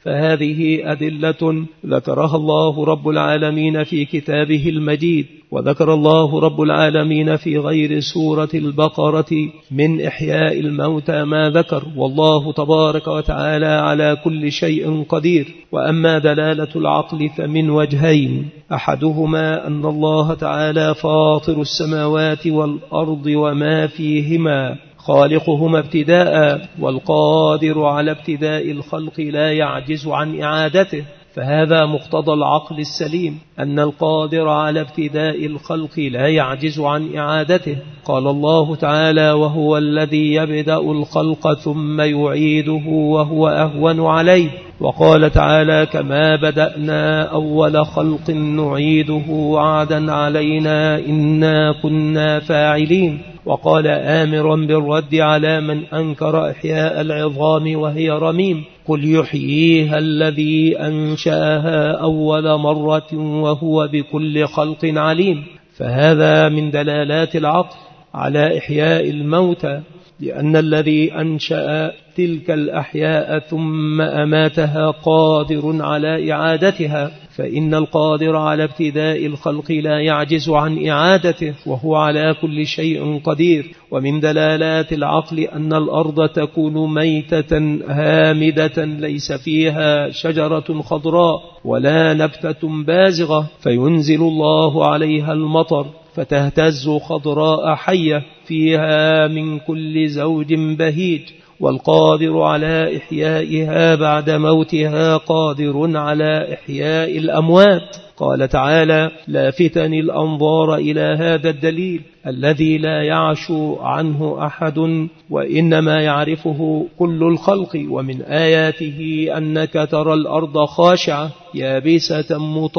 فهذه أدلة ذكرها الله رب العالمين في كتابه المجيد، وذكر الله رب العالمين في غير سورة البقرة من إحياء الموتى ما ذكر، والله تبارك وتعالى على كل شيء قدير. وأما دلالة العقل فمن وجهين: أحدهما أن الله تعالى فاطر السماوات والأرض وما فيهما خالقهما ابتداء، والقادر على ابتداء الخلق لا يعجز عن إعادته. فهذا مقتضى العقل السليم أن القادر على ابتداء الخلق لا يعجز عن إعادته. قال الله تعالى: وهو الذي يبدأ الخلق ثم يعيده وهو أهون عليه. وقال تعالى: كما بدأنا أول خلق نعيده وعدا علينا إنا كنا فاعلين. وقال آمرا بالرد على من أنكر إحياء العظام وهي رميم: قل يحييها الذي أنشأها أول مرة وهو بكل خلق عليم. فهذا من دلالات العقل على إحياء الموتى، لأن الذي أنشأ تلك الأحياء ثم أماتها قادر على إعادتها، فإن القادر على ابتداء الخلق لا يعجز عن إعادته وهو على كل شيء قدير. ومن دلالات العقل أن الأرض تكون ميتة هامدة ليس فيها شجرة خضراء ولا نبتة بازغة فينزل الله عليها المطر فتهتز خضراء حية فيها من كل زوج بهيج. والقادر على إحيائها بعد موتها قادر على إحياء الأموات. قال تعالى: لافتن الأنظار إلى هذا الدليل الذي لا يعشو عنه أحد وإنما يعرفه كل الخلق. ومن آياته أنك ترى الأرض خاشعة يابسة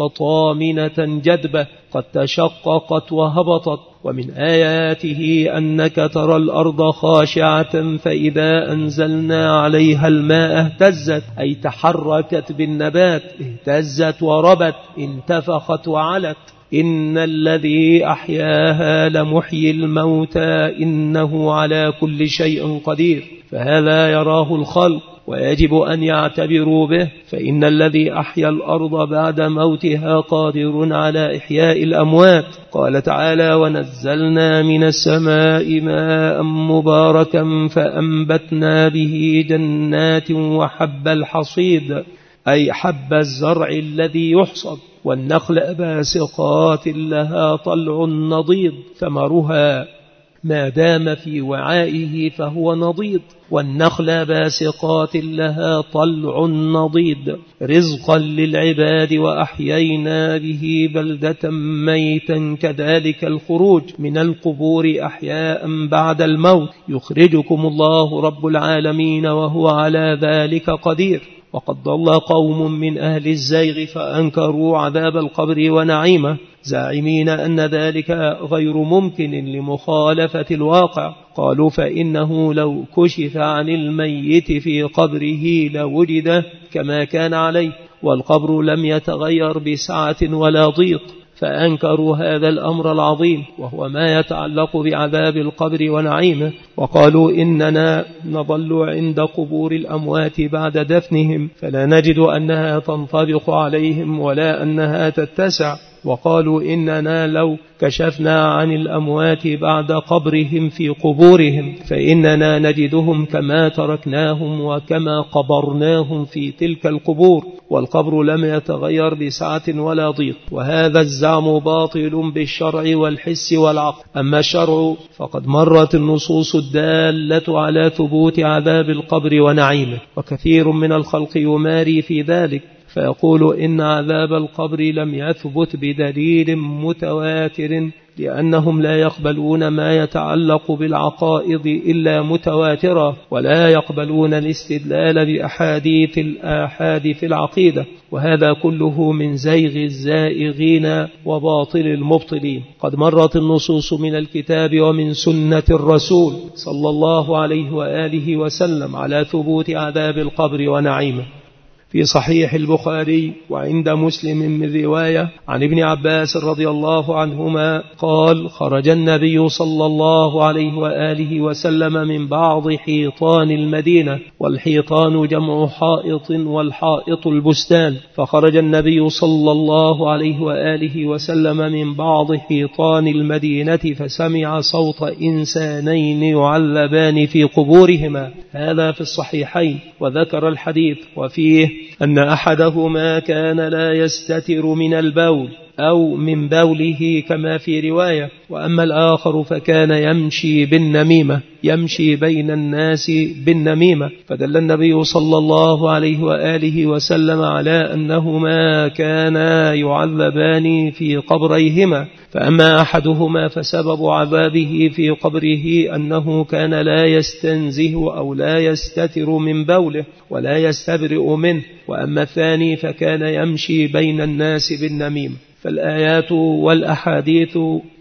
متطامنة جدبة قد تشققت وهبطت. ومن آياته أنك ترى الأرض خاشعة فإذا أنزلنا عليها الماء اهتزت، أي تحركت بالنبات، اهتزت وربت، انتفخت وعلت. إن الذي أحياها لمحيي الموتى إنه على كل شيء قدير. فهذا يراه الخلق ويجب أن يعتبروا به، فإن الذي أحيا الأرض بعد موتها قادر على إحياء الأموات. قال تعالى: ونزلنا من السماء ماء مباركا فأنبتنا به جنات وحب الحصيد، أي حب الزرع الذي يحصد، والنخل باسقات لها طلع نضيد ثمرها ما دام في وعائه فهو نضيد، والنخل باسقات لها طلع نضيد رزقا للعباد وأحيينا به بلدة ميتا. كذلك الخروج من القبور أحياء بعد الموت يخرجكم الله رب العالمين وهو على ذلك قدير. وقد ضل قوم من أهل الزيغ فأنكروا عذاب القبر ونعيمه زاعمين أن ذلك غير ممكن لمخالفة الواقع. قالوا: فإنه لو كشف عن الميت في قبره لوجد كما كان عليه، والقبر لم يتغير بسعة ولا ضيق. فأنكروا هذا الأمر العظيم وهو ما يتعلق بعذاب القبر ونعيمه، وقالوا: إننا نظل عند قبور الأموات بعد دفنهم فلا نجد أنها تنطبق عليهم ولا أنها تتسع. وقالوا: إننا لو كشفنا عن الأموات بعد قبرهم في قبورهم فإننا نجدهم كما تركناهم وكما قبرناهم في تلك القبور، والقبر لم يتغير بسعة ولا ضيق. وهذا الزعم باطل بالشرع والحس والعقل. أما الشرع فقد مرت النصوص الدالة على ثبوت عذاب القبر ونعيمه، وكثير من الخلق يماري في ذلك فيقول إن عذاب القبر لم يثبت بدليل متواتر، لأنهم لا يقبلون ما يتعلق بالعقائد إلا متواترا، ولا يقبلون الاستدلال بأحاديث الآحاد في العقيدة. وهذا كله من زيغ الزائغين وباطل المبطلين. قد مرت النصوص من الكتاب ومن سنة الرسول صلى الله عليه وآله وسلم على ثبوت عذاب القبر ونعيمه. في صحيح البخاري وعند مسلم من رواية عن ابن عباس رضي الله عنهما قال: خرج النبي صلى الله عليه وآله وسلم من بعض حيطان المدينة، والحيطان جمع حائط، والحائط البستان. فخرج النبي صلى الله عليه وآله وسلم من بعض حيطان المدينة فسمع صوت إنسانين يعذبان في قبورهما. هذا في الصحيحين. وذكر الحديث وفيه أن أحدهما كان لا يستتر من البول أو من بوله كما في رواية، وأما الآخر فكان يمشي بالنميمة، يمشي بين الناس بالنميمة. فدل النبي صلى الله عليه وآله وسلم على أنهما كانا يعذبان في قبريهما. فأما أحدهما فسبب عذابه في قبره أنه كان لا يستنزه أو لا يستتر من بوله ولا يستبرئ منه، وأما الثاني فكان يمشي بين الناس بالنميمة. فالآيات والأحاديث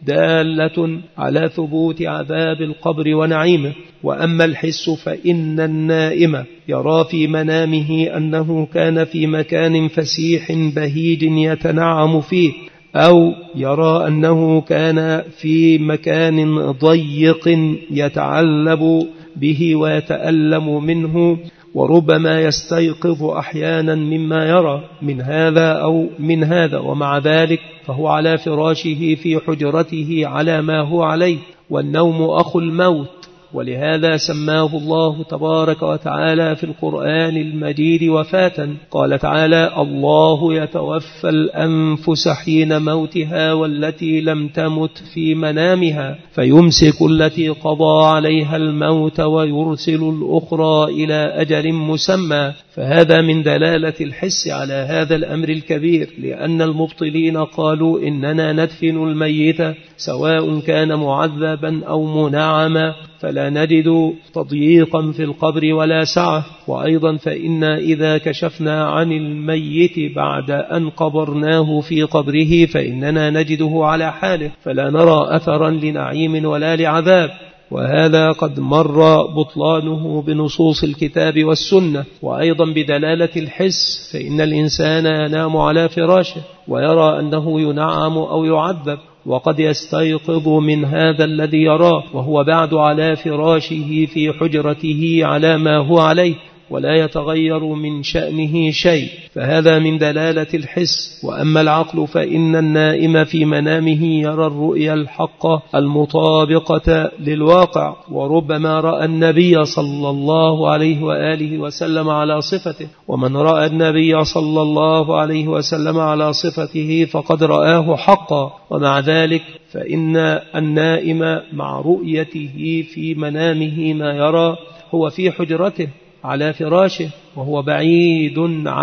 دالة على ثبوت عذاب القبر ونعيمه. وأما الحس فإن النائم يرى في منامه أنه كان في مكان فسيح بهيج يتنعم فيه، أو يرى أنه كان في مكان ضيق يتعلب به ويتألم منه، وربما يستيقظ أحيانا مما يرى من هذا أو من هذا، ومع ذلك فهو على فراشه في حجرته على ما هو عليه. والنوم أخو الموت، ولهذا سماه الله تبارك وتعالى في القرآن المجيد وفاة. قال تعالى: الله يتوفى الأنفس حين موتها والتي لم تمت في منامها فيمسك التي قضى عليها الموت ويرسل الأخرى إلى أجل مسمى. فهذا من دلالة الحس على هذا الأمر الكبير، لأن المبطلين قالوا إننا ندفن الميت سواء كان معذبا أو منعما، فلا نجد تضييقا في القبر ولا سعة. وأيضا فإنا إذا كشفنا عن الميت بعد أن قبرناه في قبره فإننا نجده على حاله، فلا نرى أثرا لنعيم ولا لعذاب. وهذا قد مر بطلانه بنصوص الكتاب والسنة. وأيضا بدلالة الحس، فإن الإنسان ينام على فراشه ويرى أنه ينعم أو يعذب، وقد يستيقظ من هذا الذي يراه وهو بعد على فراشه في حجرته على ما هو عليه، ولا يتغير من شأنه شيء، فهذا من دلالة الحس. وأما العقل فإن النائم في منامه يرى الرؤيا الحقة المطابقة للواقع، وربما رأى النبي صلى الله عليه وآله وسلم على صفته، ومن رأى النبي صلى الله عليه وسلم على صفته فقد رآه حقا. ومع ذلك فإن النائم مع رؤيته في منامه ما يرى هو في حجرته على فراشه وهو بعيد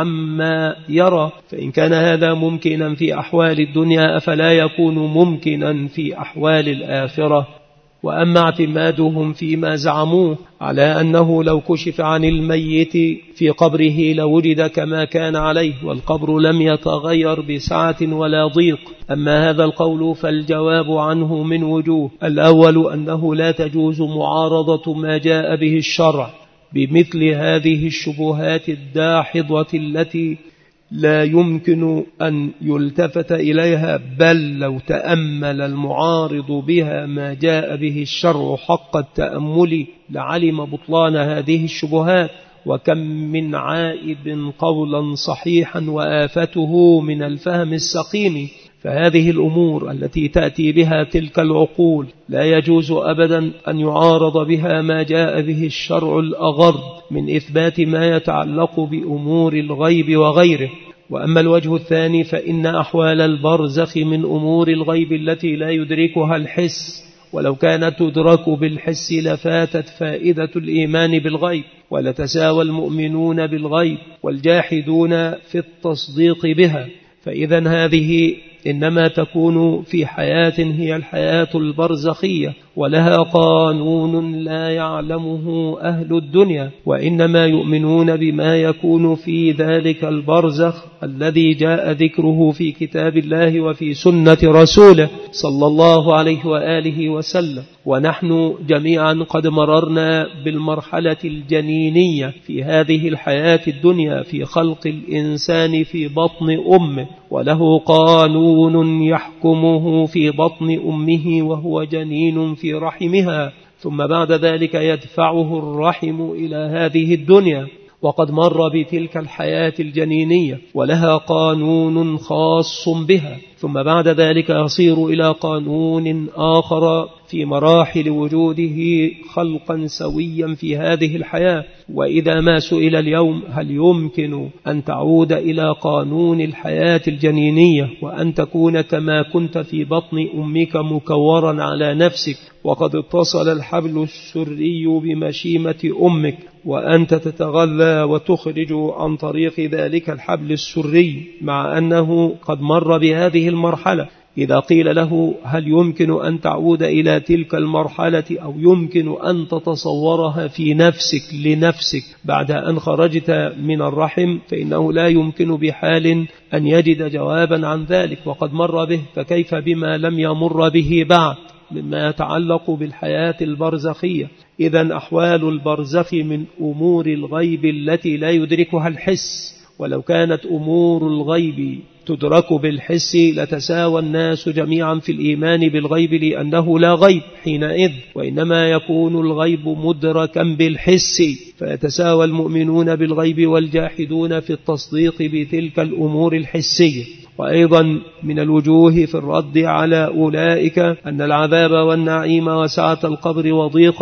عما يرى. فإن كان هذا ممكنا في أحوال الدنيا أفلا يكون ممكنا في أحوال الآخرة؟ وأما اعتمادهم فيما زعموه على أنه لو كشف عن الميت في قبره لوجد كما كان عليه والقبر لم يتغير بسعة ولا ضيق، أما هذا القول فالجواب عنه من وجوه. الأول أنه لا تجوز معارضة ما جاء به الشرع بمثل هذه الشبهات الداحضة التي لا يمكن أن يلتفت إليها، بل لو تأمل المعارض بها ما جاء به الشرع حق التأمل لعلم بطلان هذه الشبهات. وكم من عائب قولا صحيحا وآفته من الفهم السقيم. فهذه الأمور التي تأتي بها تلك العقول لا يجوز أبدا أن يعارض بها ما جاء به الشرع الأغر من إثبات ما يتعلق بأمور الغيب وغيره. وأما الوجه الثاني فإن أحوال البرزخ من أمور الغيب التي لا يدركها الحس، ولو كانت تدرك بالحس لفاتت فائدة الإيمان بالغيب، ولتساوى المؤمنون بالغيب والجاحدون في التصديق بها. فإذا هذه إنما تكون في حياة هي الحياة البرزخية، ولها قانون لا يعلمه أهل الدنيا، وإنما يؤمنون بما يكون في ذلك البرزخ الذي جاء ذكره في كتاب الله وفي سنة رسوله صلى الله عليه وآله وسلم. ونحن جميعا قد مررنا بالمرحلة الجنينية في هذه الحياة الدنيا في خلق الإنسان في بطن أمه، وله قانون يحكمه في بطن أمه وهو جنين في رحمها، ثم بعد ذلك يدفعه الرحم إلى هذه الدنيا. وقد مر بتلك الحياة الجنينية ولها قانون خاص بها، ثم بعد ذلك يصير إلى قانون آخر في مراحل وجوده خلقا سويا في هذه الحياة. وإذا ما سئل اليوم هل يمكن أن تعود إلى قانون الحياة الجنينية وأن تكون كما كنت في بطن أمك مكورا على نفسك وقد اتصل الحبل السري بمشيمة أمك، وأنت تتغذى وتخرج عن طريق ذلك الحبل السري، مع أنه قد مر بهذه المرحلة؟ إذا قيل له هل يمكن أن تعود إلى تلك المرحلة أو يمكن أن تتصورها في نفسك لنفسك بعد أن خرجت من الرحم، فإنه لا يمكن بحال أن يجد جوابا عن ذلك وقد مر به، فكيف بما لم يمر به بعد مما يتعلق بالحياة البرزخية؟ إذن أحوال البرزخ من أمور الغيب التي لا يدركها الحس، ولو كانت أمور الغيب تدرك بالحس لتساوى الناس جميعا في الإيمان بالغيب، لأنه لا غيب حينئذ، وإنما يكون الغيب مدركا بالحس، فيتساوى المؤمنون بالغيب والجاحدون في التصديق بتلك الأمور الحسية. وأيضا من الوجوه في الرد على أولئك أن العذاب والنعيم وسعة القبر وضيقه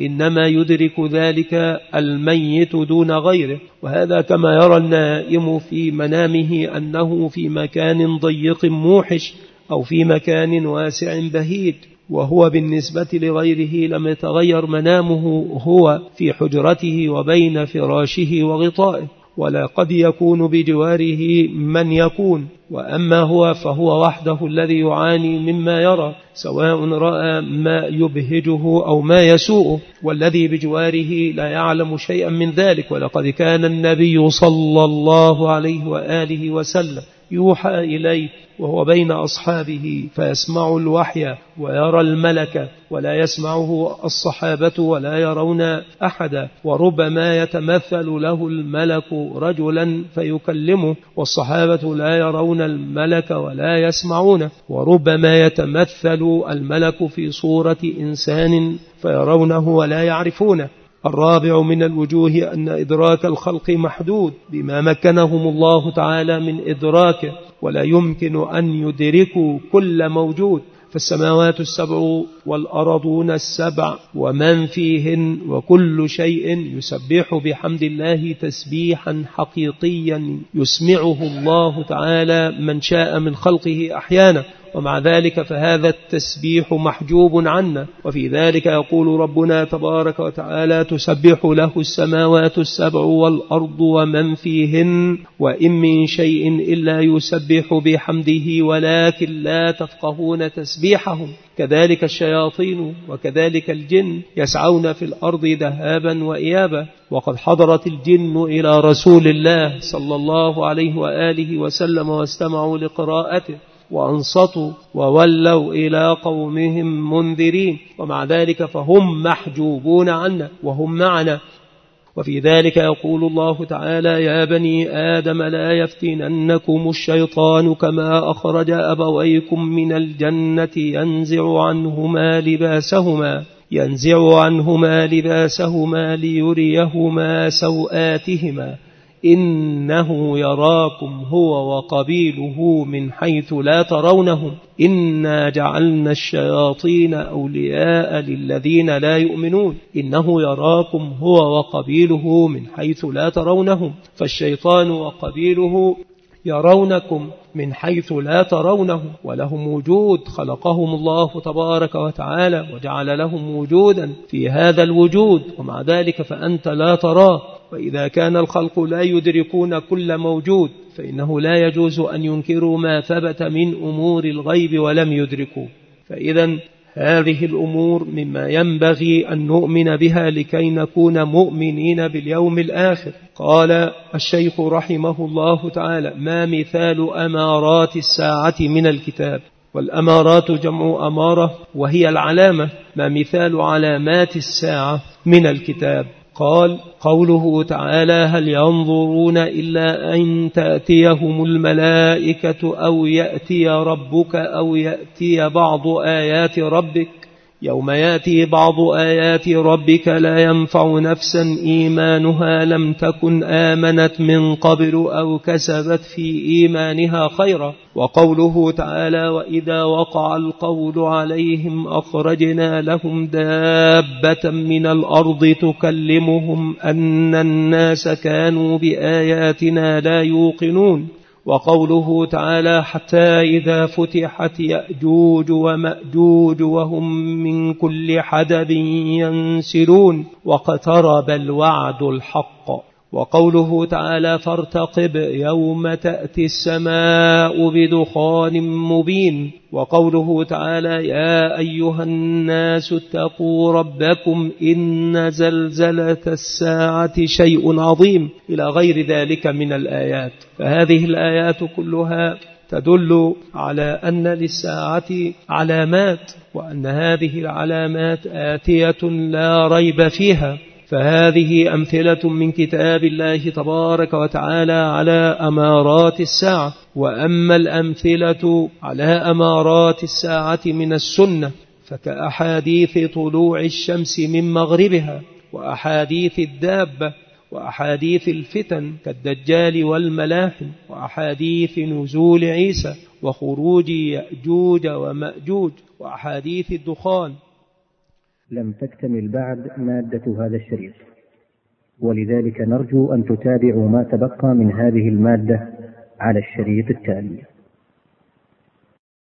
إنما يدرك ذلك الميت دون غيره، وهذا كما يرى النائم في منامه أنه في مكان ضيق موحش أو في مكان واسع بهيج، وهو بالنسبة لغيره لم يتغير منامه، هو في حجرته وبين فراشه وغطائه، ولا قد يكون بجواره من يكون، وأما هو فهو وحده الذي يعاني مما يرى، سواء رأى ما يبهجه أو ما يسوءه، والذي بجواره لا يعلم شيئا من ذلك. ولقد كان النبي صلى الله عليه وآله وسلم يوحى إليه وهو بين أصحابه فيسمع الوحي ويرى الملك، ولا يسمعه الصحابة ولا يرون أحدا، وربما يتمثل له الملك رجلا فيكلمه، والصحابة لا يرون الملك ولا يسمعونه، وربما يتمثل الملك في صورة إنسان فيرونه ولا يعرفونه. الرابع من الوجوه أن إدراك الخلق محدود بما مكنهم الله تعالى من إدراكه، ولا يمكن أن يدركوا كل موجود، فالسماوات السبع والأرضون السبع ومن فيهن وكل شيء يسبح بحمد الله تسبيحا حقيقيا يسمعه الله تعالى من شاء من خلقه أحيانا، ومع ذلك فهذا التسبيح محجوب عنا. وفي ذلك يقول ربنا تبارك وتعالى: تسبح له السماوات السبع والأرض ومن فيهن وإن من شيء إلا يسبح بحمده ولكن لا تفقهون تسبيحهم. كذلك الشياطين وكذلك الجن يسعون في الأرض ذهابا وإيابا، وقد حضرت الجن إلى رسول الله صلى الله عليه وآله وسلم واستمعوا لقراءته وأنصتوا وولوا إلى قومهم منذرين، ومع ذلك فهم محجوبون عنا وهم معنا. وفي ذلك يقول الله تعالى: يا بني آدم لا يفتننكم الشيطان كما أخرج أبويكم من الجنة ينزع عنهما لباسهما ليريهما سوآتهما إنه يراكم هو وقبيله من حيث لا ترونهم إنا جعلنا الشياطين أولياء للذين لا يؤمنون إنه يراكم هو وقبيله من حيث لا ترونهم، فالشيطان وقبيله يرونكم من حيث لا ترونه، ولهم وجود خلقهم الله تبارك وتعالى وجعل لهم وجودا في هذا الوجود، ومع ذلك فأنت لا تراه. وإذا كان الخلق لا يدركون كل موجود فإنه لا يجوز أن ينكروا ما ثبت من أمور الغيب ولم يدركوا. فإذا هذه الأمور مما ينبغي أن نؤمن بها لكي نكون مؤمنين باليوم الآخر. قال الشيخ رحمه الله تعالى: ما مثال أمارات الساعة من الكتاب؟ والأمارات جمع أمارة وهي العلامة. ما مثال علامات الساعة من الكتاب؟ قال: قوله تعالى: هل ينظرون إلا أن تأتيهم الملائكة أو يأتي ربك أو يأتي بعض آيات ربك يوم يأتي بعض آيات ربك لا ينفع نفسا إيمانها لم تكن آمنت من قبل أو كسبت في إيمانها خيرا. وقوله تعالى: وإذا وقع القول عليهم أخرجنا لهم دابة من الأرض تكلمهم أن الناس كانوا بآياتنا لا يوقنون. وقوله تعالى: حتى إذا فتحت يأجوج ومأجوج وهم من كل حدب ينسلون واقترب الوعد الحق. وقوله تعالى: فارتقب يوم تأتي السماء بدخان مبين. وقوله تعالى: يا أيها الناس اتقوا ربكم إن زلزلة الساعة شيء عظيم، إلى غير ذلك من الآيات. فهذه الآيات كلها تدل على أن للساعة علامات، وأن هذه العلامات آتية لا ريب فيها. فهذه أمثلة من كتاب الله تبارك وتعالى على أمارات الساعة. وأما الأمثلة على أمارات الساعة من السنة فكأحاديث طلوع الشمس من مغربها، وأحاديث الدابة، وأحاديث الفتن كالدجال والملاحم، وأحاديث نزول عيسى وخروج يأجوج ومأجوج، وأحاديث الدخان. لم تكتمل بعد مادة هذا الشريط، ولذلك نرجو أن تتابعوا ما تبقى من هذه المادة على الشريط التالي.